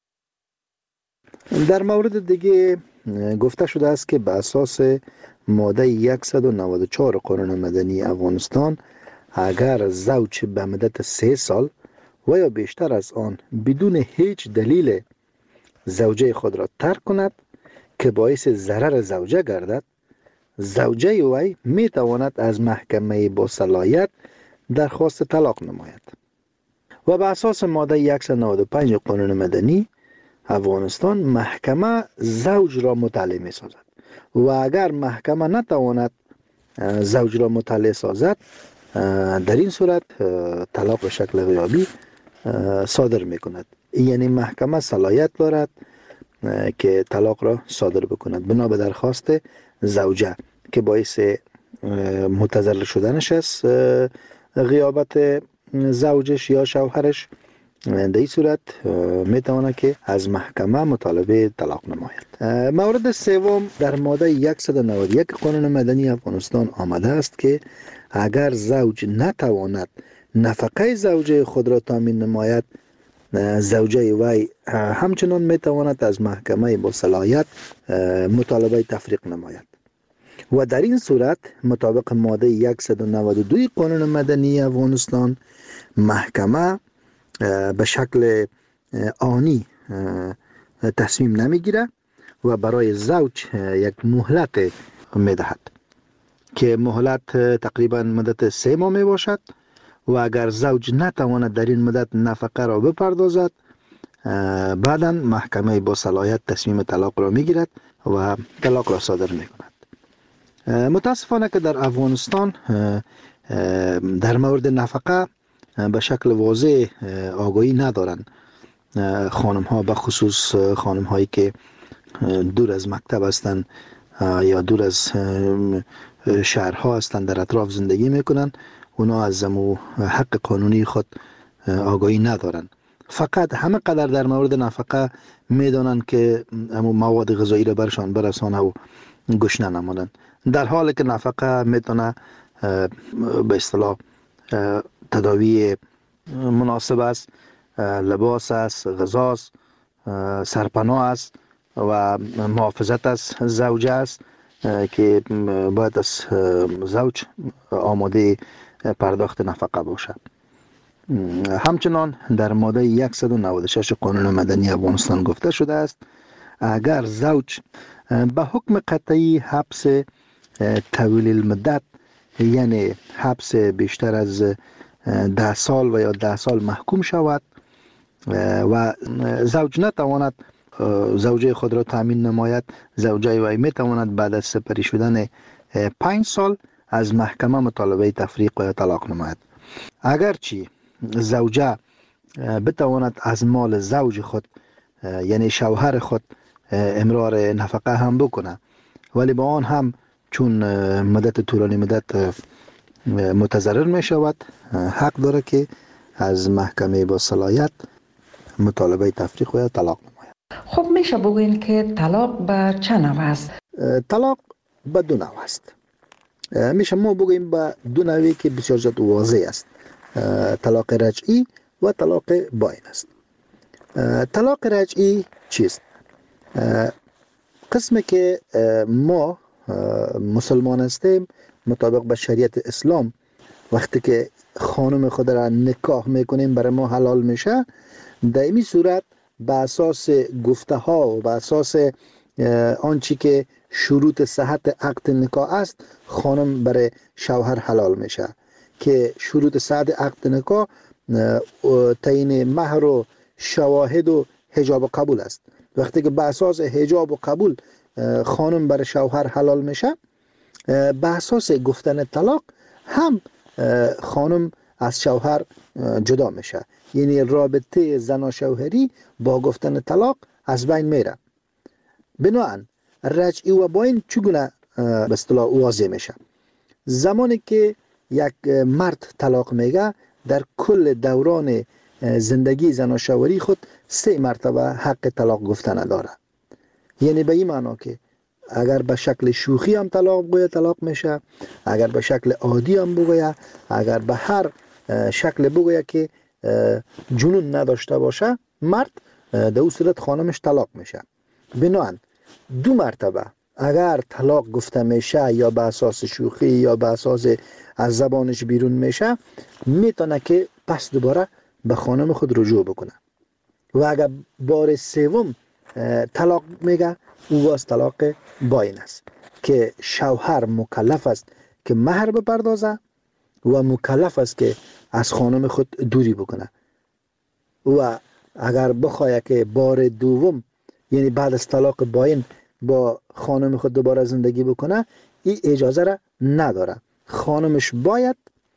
در مورد دیگه گفته شده است که به اساس ماده صد و نود و چهار قانون مدنی افغانستان اگر زوج به مدت سه سال و یا بیشتر از آن بدون هیچ دلیل زوجه خود را ترک کند که باعث ضرر زوجه گردد، زوجه وی می تواند از محکمه با صلاحیت درخواست طلاق نماید. و به اساس ماده صد و نود و پنج قانون مدنی افغانستان محکمه زوج را مطلع می سازد و اگر محکمه نتواند زوج را مطلع سازد، در این صورت طلاق به شکل غیابی صادر میکند. یعنی محکمه صلاحیت دارد که طلاق را صادر بکند بنا به درخواست زوجه که باعث متضرر شدنش است، غیابت زوجش یا شوهرش. در این صورت میتونه که از محکمه مطالبه طلاق نماید. مورد سوم در ماده صد و نود و یک قانون مدنی افغانستان آمده است که اگر زوج نتواند نفقه زوجه خود را تامین نماید، زوجه وی همچنان میتواند از محکمه با صلاحیت مطالبه تفریق نماید. و در این صورت مطابق ماده صد و نود و دو قانون مدنی افغانستان، محکمه به شکل آنی تصمیم نمیگیره و برای زوج یک مهلت میدهد که مهلت تقریبا مدت سه ماه می باشد و اگر زوج نتواند در این مدت نفقه را بپردازد، بعدا محکمه با صلاحیت تصمیم طلاق را میگیرد و طلاق را صادر میکند. متاسفانه که در افغانستان در مورد نفقه به شکل واضح آگاهی ندارند خانم ها، به خصوص خانم هایی که دور از مکتب هستند یا دور از شهرها هستند، در اطراف زندگی میکنن. اونا از زمو حق قانونی خود آگاهی ندارن، فقط همه قدر در مورد نفقه میدانن که امو مواد غذایی را برشان برسانه و گشنه نمانن، در حالی که نفقه میتونه به اصطلاح تداوی مناسب است، لباس است، غذا است، سرپناه است و محافظت از زوجه است که باید از زوج آماده پرداخت نفقه باشد. همچنان در ماده صد و نود و شش قانون مدنی افغانستان گفته شده است اگر زوج به حکم قطعی حبس طویل المدت، یعنی حبس بیشتر از ده سال و یا ده سال محکوم شود و زوج نتواند زوجه خود را تامین نماید، زوجه وی میتواند بعد از سپری شدن پنج سال از محکمه مطالبه تفریق و طلاق نماید. اگرچه زوجه بتواند از مال زوج خود یعنی شوهر خود امرار نفقه هم بکنه، ولی با آن هم چون مدت طولانی مدت متضرر می شود، حق داره که از محکمه با صلاحیت مطالبه تفریق و طلاق نماید. خب میشه بگوین که طلاق به چه نوع است؟ طلاق به دو نوع است. میشه ما بگوییم به دو نوعی که بسیار زیاد واضح است. طلاق رجعی و طلاق باین است. طلاق رجعی چیست؟ قسمی که ما مسلمان هستیم مطابق به شریعت اسلام وقتی که خانم خود را نکاح میکنیم برای ما حلال میشه، در این صورت به اساس گفته ها و به اساس آنچه که شروط صحت عقد نکاح است خانم برای شوهر حلال میشه که شروط صحت عقد نکاح تعیین مهر و شواهد و حجاب و قبول است. وقتی که به اساس حجاب و قبول خانم برای شوهر حلال میشه، به اساس گفتن طلاق هم خانم از شوهر جدا میشه، یعنی رابطه زن و شوهری با گفتن طلاق از بین میره. بنابراین رجعی و باین چگونه به اصطلاح واضح میشه؟ زمانی که یک مرد طلاق میگه در کل دوران زندگی زن و شوهری خود سه مرتبه حق طلاق گفتن داره. یعنی به این معنا که اگر به شکل شوخی هم طلاق بگوید طلاق میشه، اگر به شکل عادی هم بگوید، اگر به هر شکل بگوید که جنون نداشته باشه مرد، در اون صورت خانمش طلاق میشه. بنابراین دو مرتبه اگر طلاق گفته میشه یا به اساس شوخی یا به اساس از زبانش بیرون میشه، میتونه که پس دوباره به خانم خود رجوع بکنه. و اگر بار سوم طلاق میگه او باز طلاق باین است که شوهر مکلف است که مهر بپردازه و مکلف است که از خانم خود دوری بکنه. و اگر بخواه که بار دوم یعنی بعد از طلاق باین با خانم خود دوباره زندگی بکنه، این اجازه را نداره. خانمش باید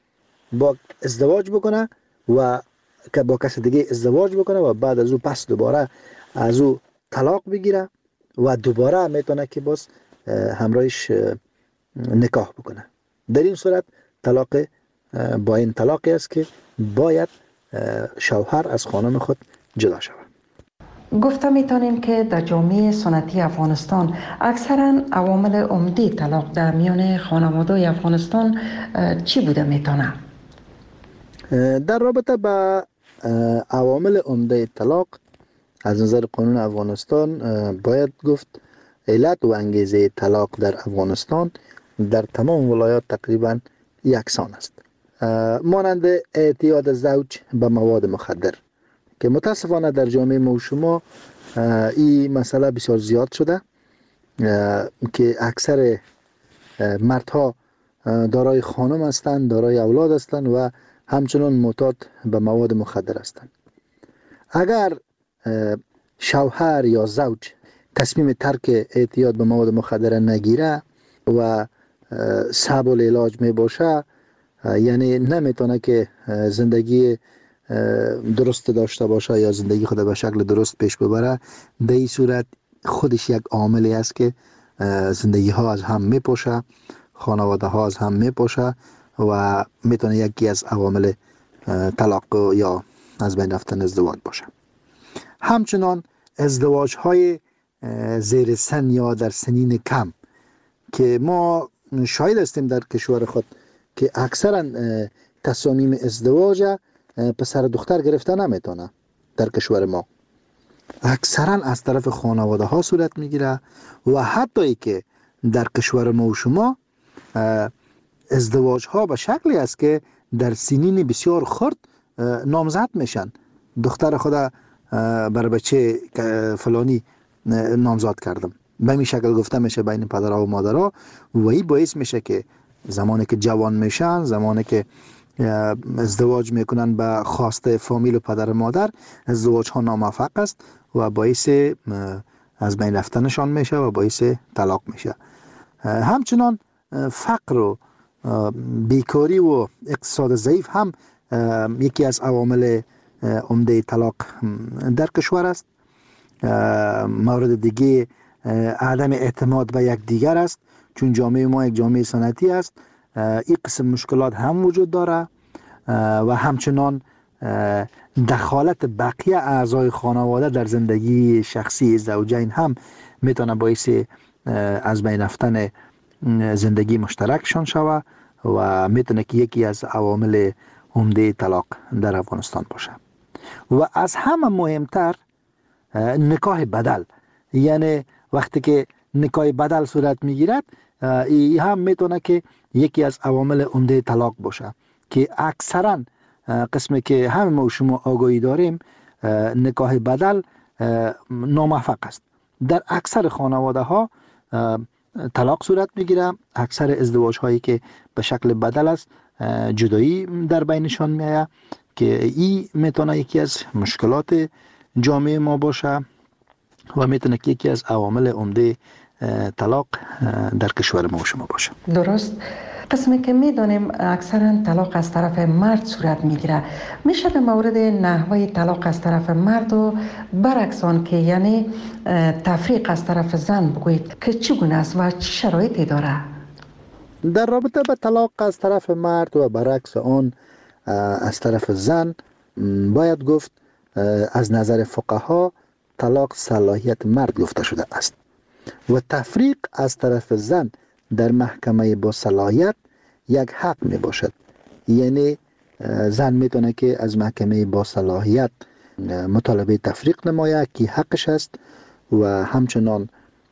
با ازدواج بکنه و که با کس دیگه ازدواج بکنه و بعد از او پس دوباره از او طلاق بگیره و دوباره میتونه که باز همراهش نکاح بکنه. در این صورت طلاق با این طلاقی است که باید شوهر از خانم خود جدا شود. گفته میتونیم که در جامعه سنتی افغانستان اکثرا عوامل عمده طلاق در میان خانواده افغانستان چی بوده میتونه؟ در رابطه با عوامل عمده طلاق از نظر قانون افغانستان باید گفت علت و انگیزه طلاق در افغانستان در تمام ولایات تقریبا یکسان است، مانند اعتیاد زوج به مواد مخدر که متاسفانه در جامعه ما و شما این مسئله بسیار زیاد شده که اکثر مردها دارای خانم هستند، دارای اولاد هستند و همچنان معتاد به مواد مخدر هستند. اگر شوهر یا زوج تصمیم ترک اعتیاد به مواد مخدر نگیره و صعب العلاج می باشه، یعنی نمیتونه که زندگی درست داشته باشه یا زندگی خود به شکل درست پیش ببره، در این صورت خودش یک عاملی است که زندگی ها از هم میپاشه، خانواده ها از هم میپاشه و میتونه یکی از عوامل طلاق یا از بین رفتن ازدواج باشه. همچنان ازدواج های زیر سن یا در سنین کم که ما شاهد هستیم در کشور خود که اکثرا تصامیم ازدواج پسر دختر گرفته نمیتونه. در کشور ما اکثرا از طرف خانواده ها صورت میگیره و حتی ای که در کشور ما و شما ازدواج ها به شکلی است که در سنین بسیار خرد نامزد میشن. دختر خدا بر بچه فلانی نامزد کردم، به این شکل گفته میشه بین پدرها و مادرها و این باعث میشه که زمانی که جوان میشن، زمانی که ازدواج میکنن به خواسته فامیل و پدر و مادر، ازدواج ها ناموفق است و باعث از بین رفتنشان میشه و باعث طلاق میشه. همچنان فقر و بیکاری و اقتصاد ضعیف هم یکی از عوامل عمده طلاق در کشور است. مورد دیگه عدم اعتماد به یک دیگر است، چون جامعه ما یک جامعه سنتی است. این قسم مشکلات هم وجود داره و همچنان دخالت بقیه اعضای خانواده در زندگی شخصی زوجین هم میتونه باعث از بین رفتن زندگی مشترکشان شود و میتونه که یکی از عوامل عمده طلاق در افغانستان باشه. و از همه مهمتر نکاح بدل، یعنی وقتی که نکاح بدل صورت میگیرد، این هم میتونه که یکی از عوامل عمده طلاق باشه که اکثرا قسمی که همه ما و شما آگاهی داریم نکاح بدل ناموفق است. در اکثر خانواده ها طلاق صورت میگیره. اکثر ازدواج هایی که به شکل بدل است جدایی در بینشان میآید که این میتونه یکی از مشکلات جامعه ما باشه و میتونه که یکی از عوامل عمده طلاق در کشور ما و شما باشه. درست. قسمی که میدانیم اکثرا طلاق از طرف مرد صورت میگیره، میشه در مورد نحوه طلاق از طرف مرد و برعکس آن که یعنی تفریق از طرف زن بگویید که چگونه است و چه شرایطی داره؟ در رابطه با طلاق از طرف مرد و برعکس آن از طرف زن باید گفت از نظر فقها طلاق صلاحیت مرد گفته شده است و تفریق از طرف زن در محکمه با صلاحیت یک حق می باشد. یعنی زن میتونه که از محکمه با صلاحیت مطالبه تفریق نماید که حقش است و همچنان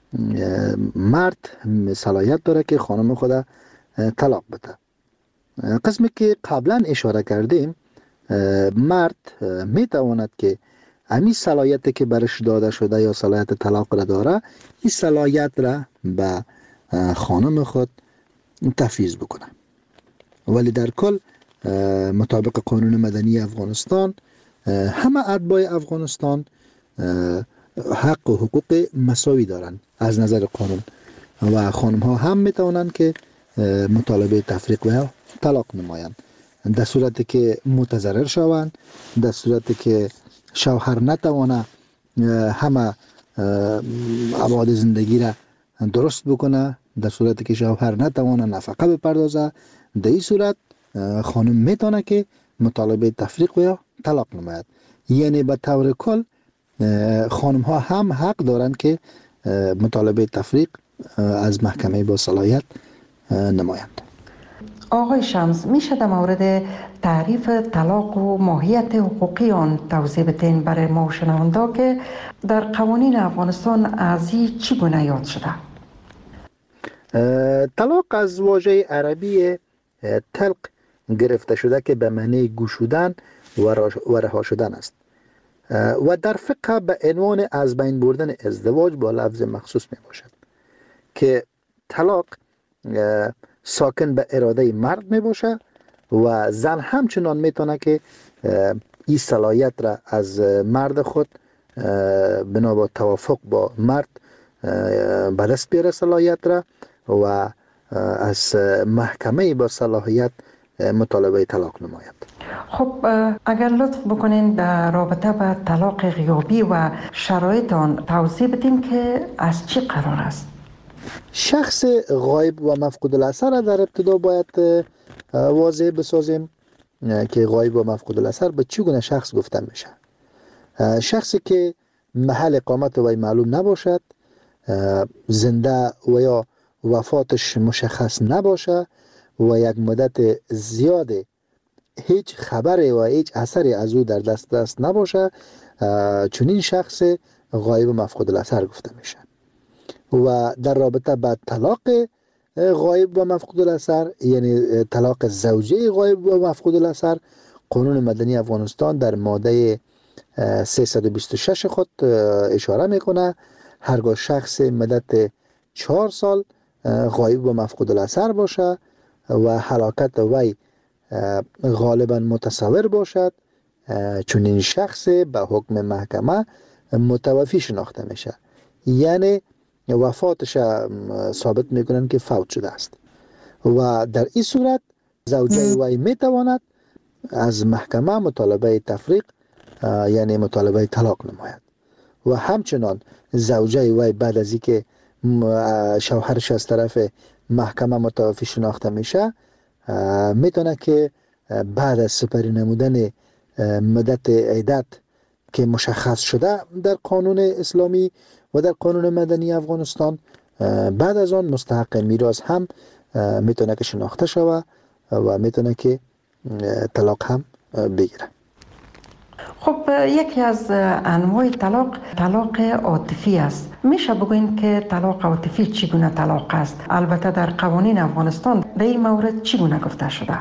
مرد صلاحیت داره که خانم خود طلاق بده. قسمی که قبلا اشاره کردیم، مرد میتواند که امی صلاحیتی که برش داده شده یا صلاحیت طلاق را داره، این صلاحیت را به خانم خود تفویض بکنه. ولی در کل مطابق قانون مدنی افغانستان همه اتباع افغانستان حق و حقوق مساوی دارند از نظر قانون و خانم ها هم میتوانند که مطالبه تفریق و طلاق نمایند. در صورتی که متضرر شوند، در صورتی که شوهر نتوانه همه ابعاد زندگی را درست بکنه، در صورتی که شوهر نتوانه نفقه بپردازه، در این صورت خانم میتونه که مطالبه تفریق و یا طلاق نماید. یعنی به طور کل خانم ها هم حق دارند که مطالبه تفریق از محکمه با صلاحیت نمایند. آقای شمس، میشه در مورد تعریف طلاق و ماهیت حقوقی آن توضیح بدین برای ما شنوندا که در قوانین افغانستان از این چگونه یاد شده؟ طلاق از واژه عربی طلق گرفته شده که به معنی گشودن و رها شدن است و در فقه به عنوان از بین بردن ازدواج با لفظ مخصوص می باشد که طلاق ساکن به اراده مرد می باشه و زن همچنان می تونه که این صلاحیت را از مرد خود بنا با توافق با مرد به دست بیاره صلاحیت را و از محکمه با صلاحیت مطالبه طلاق نماید. خب اگر لطف بکنین در رابطه با طلاق غیابی و شرایط آن توضیح بدین که از چی قرار است؟ شخص غایب و مفقود الاثر را در ابتدا باید واضح بسازیم که غایب و مفقود الاثر به چگونه شخص گفته میشه. شخصی که محل اقامت وی معلوم نباشد، زنده و یا وفاتش مشخص نباشه و یک مدت زیاد هیچ خبری و هیچ اثری از او در دست دست نباشه، چنین شخص غایب و مفقود الاثر گفته میشه. و در رابطه با طلاق غایب و مفقود الاثر، یعنی طلاق زوجه غایب و مفقود الاثر، قانون مدنی افغانستان در ماده سیصد و بیست و شش خود اشاره میکنه هرگاه شخص مدت چهار سال غایب و مفقود الاثر باشه و هلاکت وی غالبا متصور باشد، چون این شخص به حکم محکمه متوفی شناخته میشه، یعنی وفاتش ثابت میکنن که فوت شده است و در این صورت زوجه وی میتواند از محکمه مطالبه تفریق یعنی مطالبه طلاق نماید و همچنان زوجه وی بعد از اینکه شوهرش از طرف محکمه متوفی شناخته میشه میتونه که بعد از سپری نمودن مدت عدت که مشخص شده در قانون اسلامی و در قانون مدنی افغانستان، بعد از آن مستحق میراث هم میتونه که شناخته شوه و میتونه که طلاق هم بگیره. خب یکی از انواع طلاق طلاق عاطفی است. میشه بگوین که طلاق عاطفی چگونه طلاق است؟ البته در قوانین افغانستان در این مورد چگونه گفته شده؟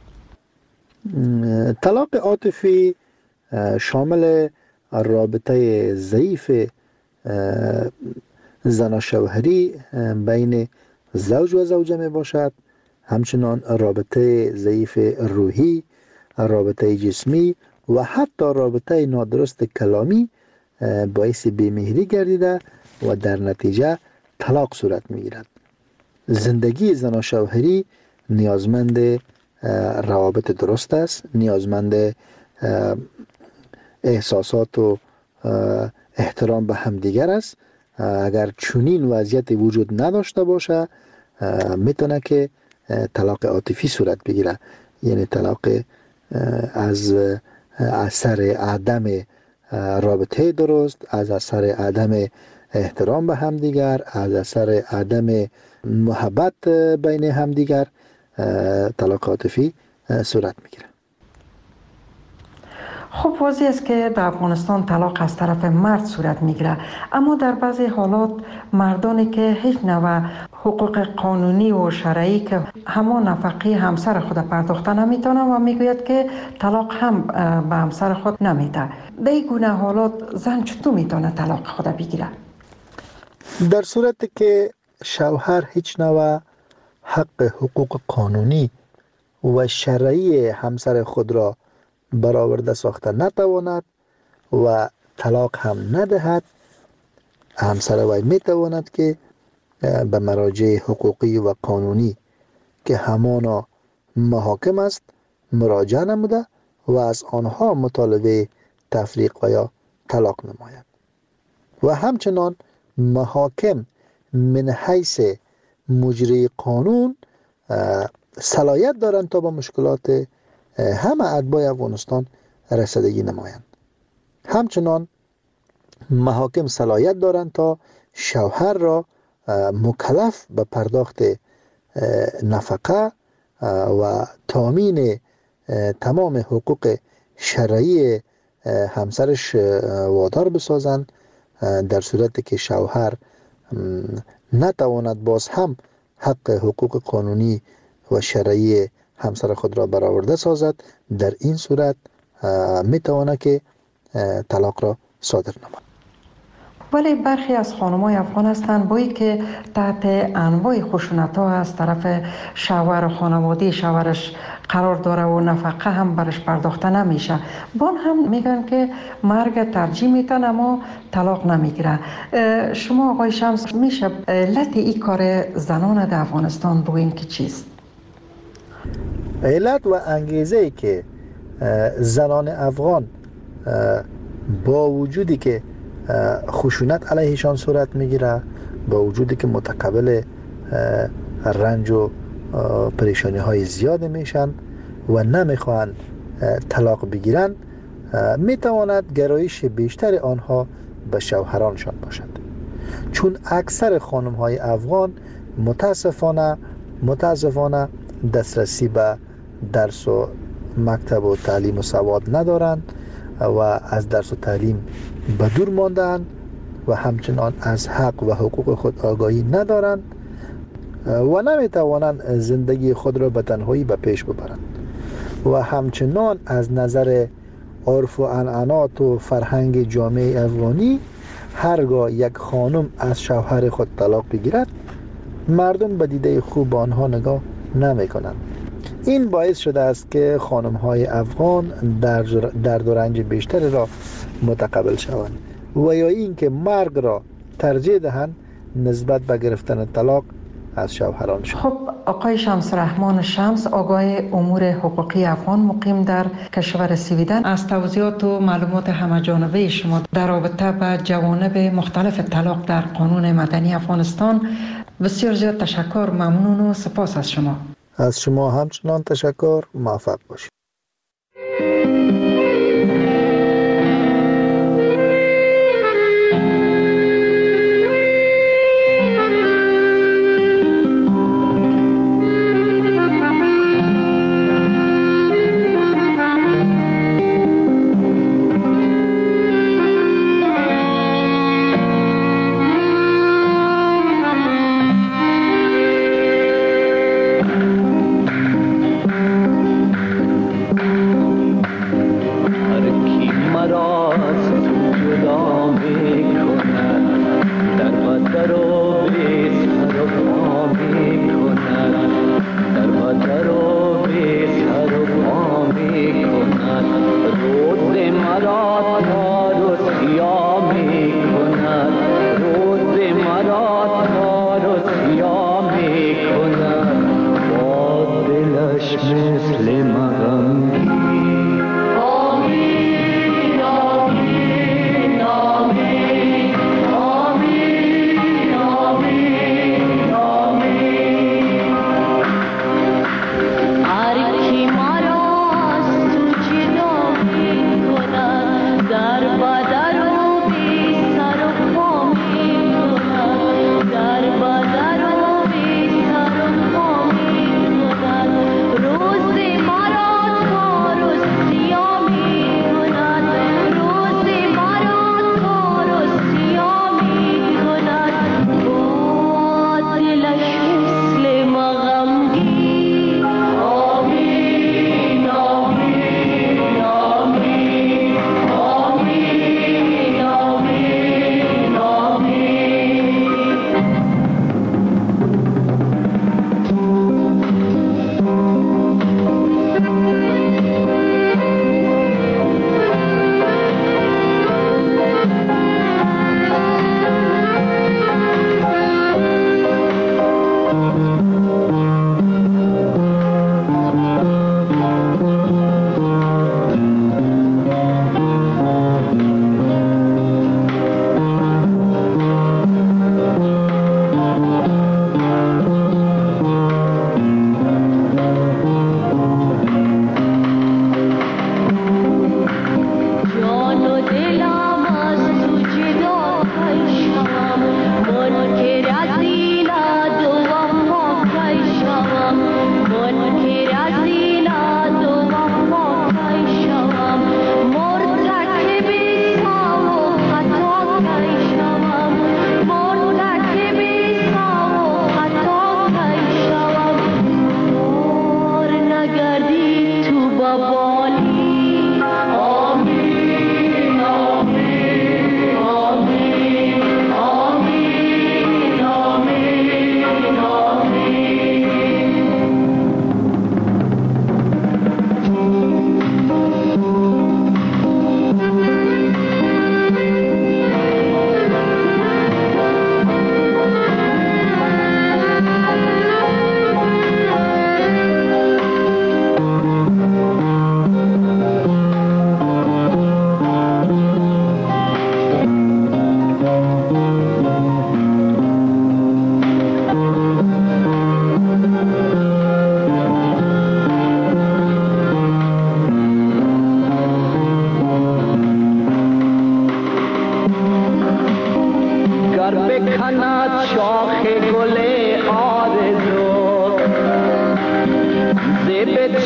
طلاق عاطفی شامل رابطه ضعیف زن و شوهری بین زوج و زوجه می باشد، همچنان رابطه ضعیف روحی، رابطه جسمی و حتی رابطه نادرست کلامی باعث بیمهری گردیده و در نتیجه طلاق صورت می گیرد. زندگی زن و شوهری نیازمند روابط درست است، نیازمند احساسات و احترام به همدیگر است. اگر چنین وضعیت وجود نداشته باشه میتونه که طلاق عاطفی صورت بگیره، یعنی طلاق از اثر عدم رابطه درست، از اثر عدم احترام به همدیگر، از اثر عدم محبت بین همدیگر طلاق عاطفی صورت میگیره. خب واضح است که در افغانستان طلاق از طرف مرد صورت میگیره، اما در بعضی حالات مردانی که هیچ نوع حقوق قانونی و شرعی که همان نفقه همسر خود پرداخته نمیتونه و میگوید که طلاق هم به همسر خود نمیده. در این گونه حالات زن چطور میتونه طلاق خود بگیره؟ در صورتی که شوهر هیچ نوع حق حقوق قانونی و شرعی همسر خود را برآورده ساخته نتواند و طلاق هم ندهد، همسر وی میتواند که به مراجع حقوقی و قانونی که همانا محاکم است مراجعه نموده و از آنها مطالبه تفریق و یا طلاق نمایند. و همچنان محاکم من حیث مجری قانون صلاحیت دارند تا با مشکلات همه اتباع افغانستان رسیدگی نمایند. همچنان محاکم صلاحیت دارند تا شوهر را مکلف به پرداخت نفقه و تامین تمام حقوق شرعی همسرش وادار بسازند، در صورتی که شوهر نتواند باز هم حق حقوق قانونی و شرعی همسر خود را برآورده سازد. در این صورت می تواند که طلاق را صادر نماید. ولی برخی از خانم‌های افغان هستند با که تحت انواع خشونت‌ها از طرف شوهر و خانواده شوهرش قرار داره و نفقه هم برش پرداخته نمیشه، بان هم میگن که مرگ ترجیح میتن اما طلاق نمیگیره. شما آقای شمس میشه علت این کار زنان در افغانستان بگوین که چیست؟ علت و انگیزه ای که زنان افغان با وجودی که خشونت علیهشان صورت میگیره، با وجودی که متقبل رنج و پریشانی های زیاد میشن و نمیخوان طلاق بگیرن، میتواند گرایش بیشتر آنها به شوهرانشان باشد. چون اکثر خانم های افغان متاسفانه متاسفانه دسترسی به درس و مکتب و تعلیم و سواد ندارند و از درس و تعلیم به دور ماندند و همچنان از حق و حقوق خود آگاهی ندارند و نمیتوانند زندگی خود را به تنهایی به پیش ببرند و همچنان از نظر عرف و عنعنات و فرهنگ جامعه افغانی هرگاه یک خانم از شوهر خود طلاق بگیرد، مردم به دیده خوب آنها نگاه نمی کنند. این باعث شده است که خانم های افغان در درد و رنج بیشتری را متقبل شوند و یا این که مرگ را ترجیح دهند نسبت به گرفتن طلاق از شوهرانشان. خب آقای شمس رحمان شمس، آگاه امور حقوقی افغان مقیم در کشور سویدن، از توضیحات و معلومات همه‌جانبه شما در رابطه با جوانب مختلف طلاق در قانون مدنی افغانستان بسیار زیاد تشکر، ممنون و سپاس از شما. از شما همچنان تشکر، موفق باشید.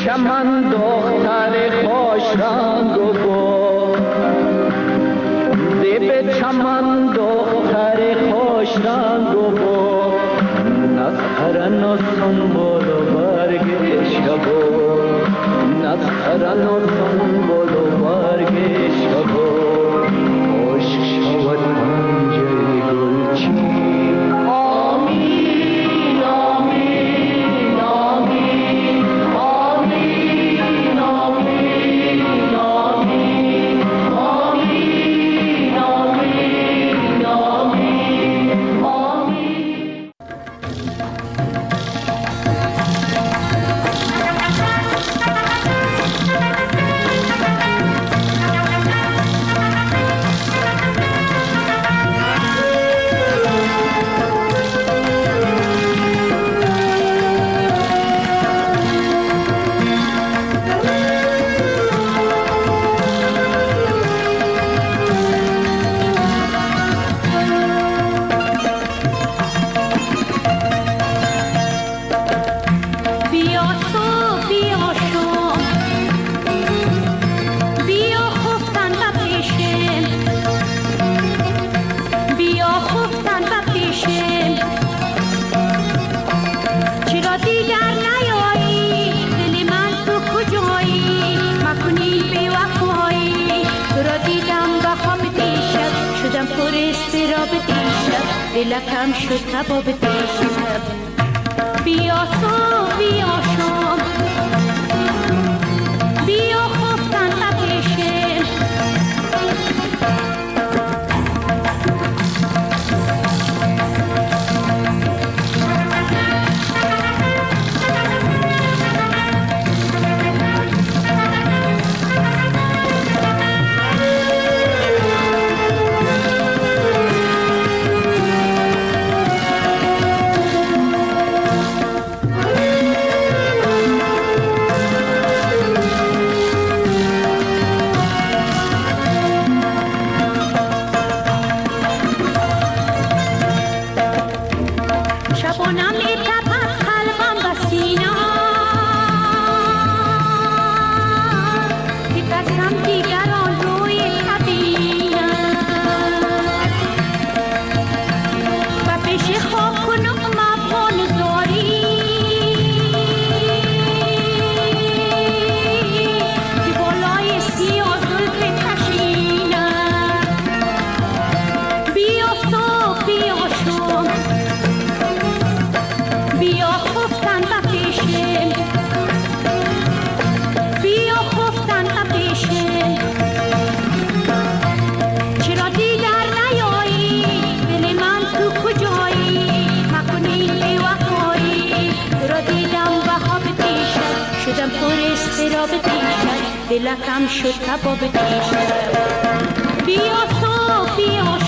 چمن دختر خوش رنگ و با زیب چمن دختر خوش رنگ و با نظرن و سنبول و برگ شبو نظرن و سنبول و برگ شبو عشق شود پنجه گلچین دلکم شد کباب دیشب بیا صبح بیا شام بیا خفتن بپیشم دلکم شد کباب دیشب بیا صبح بیا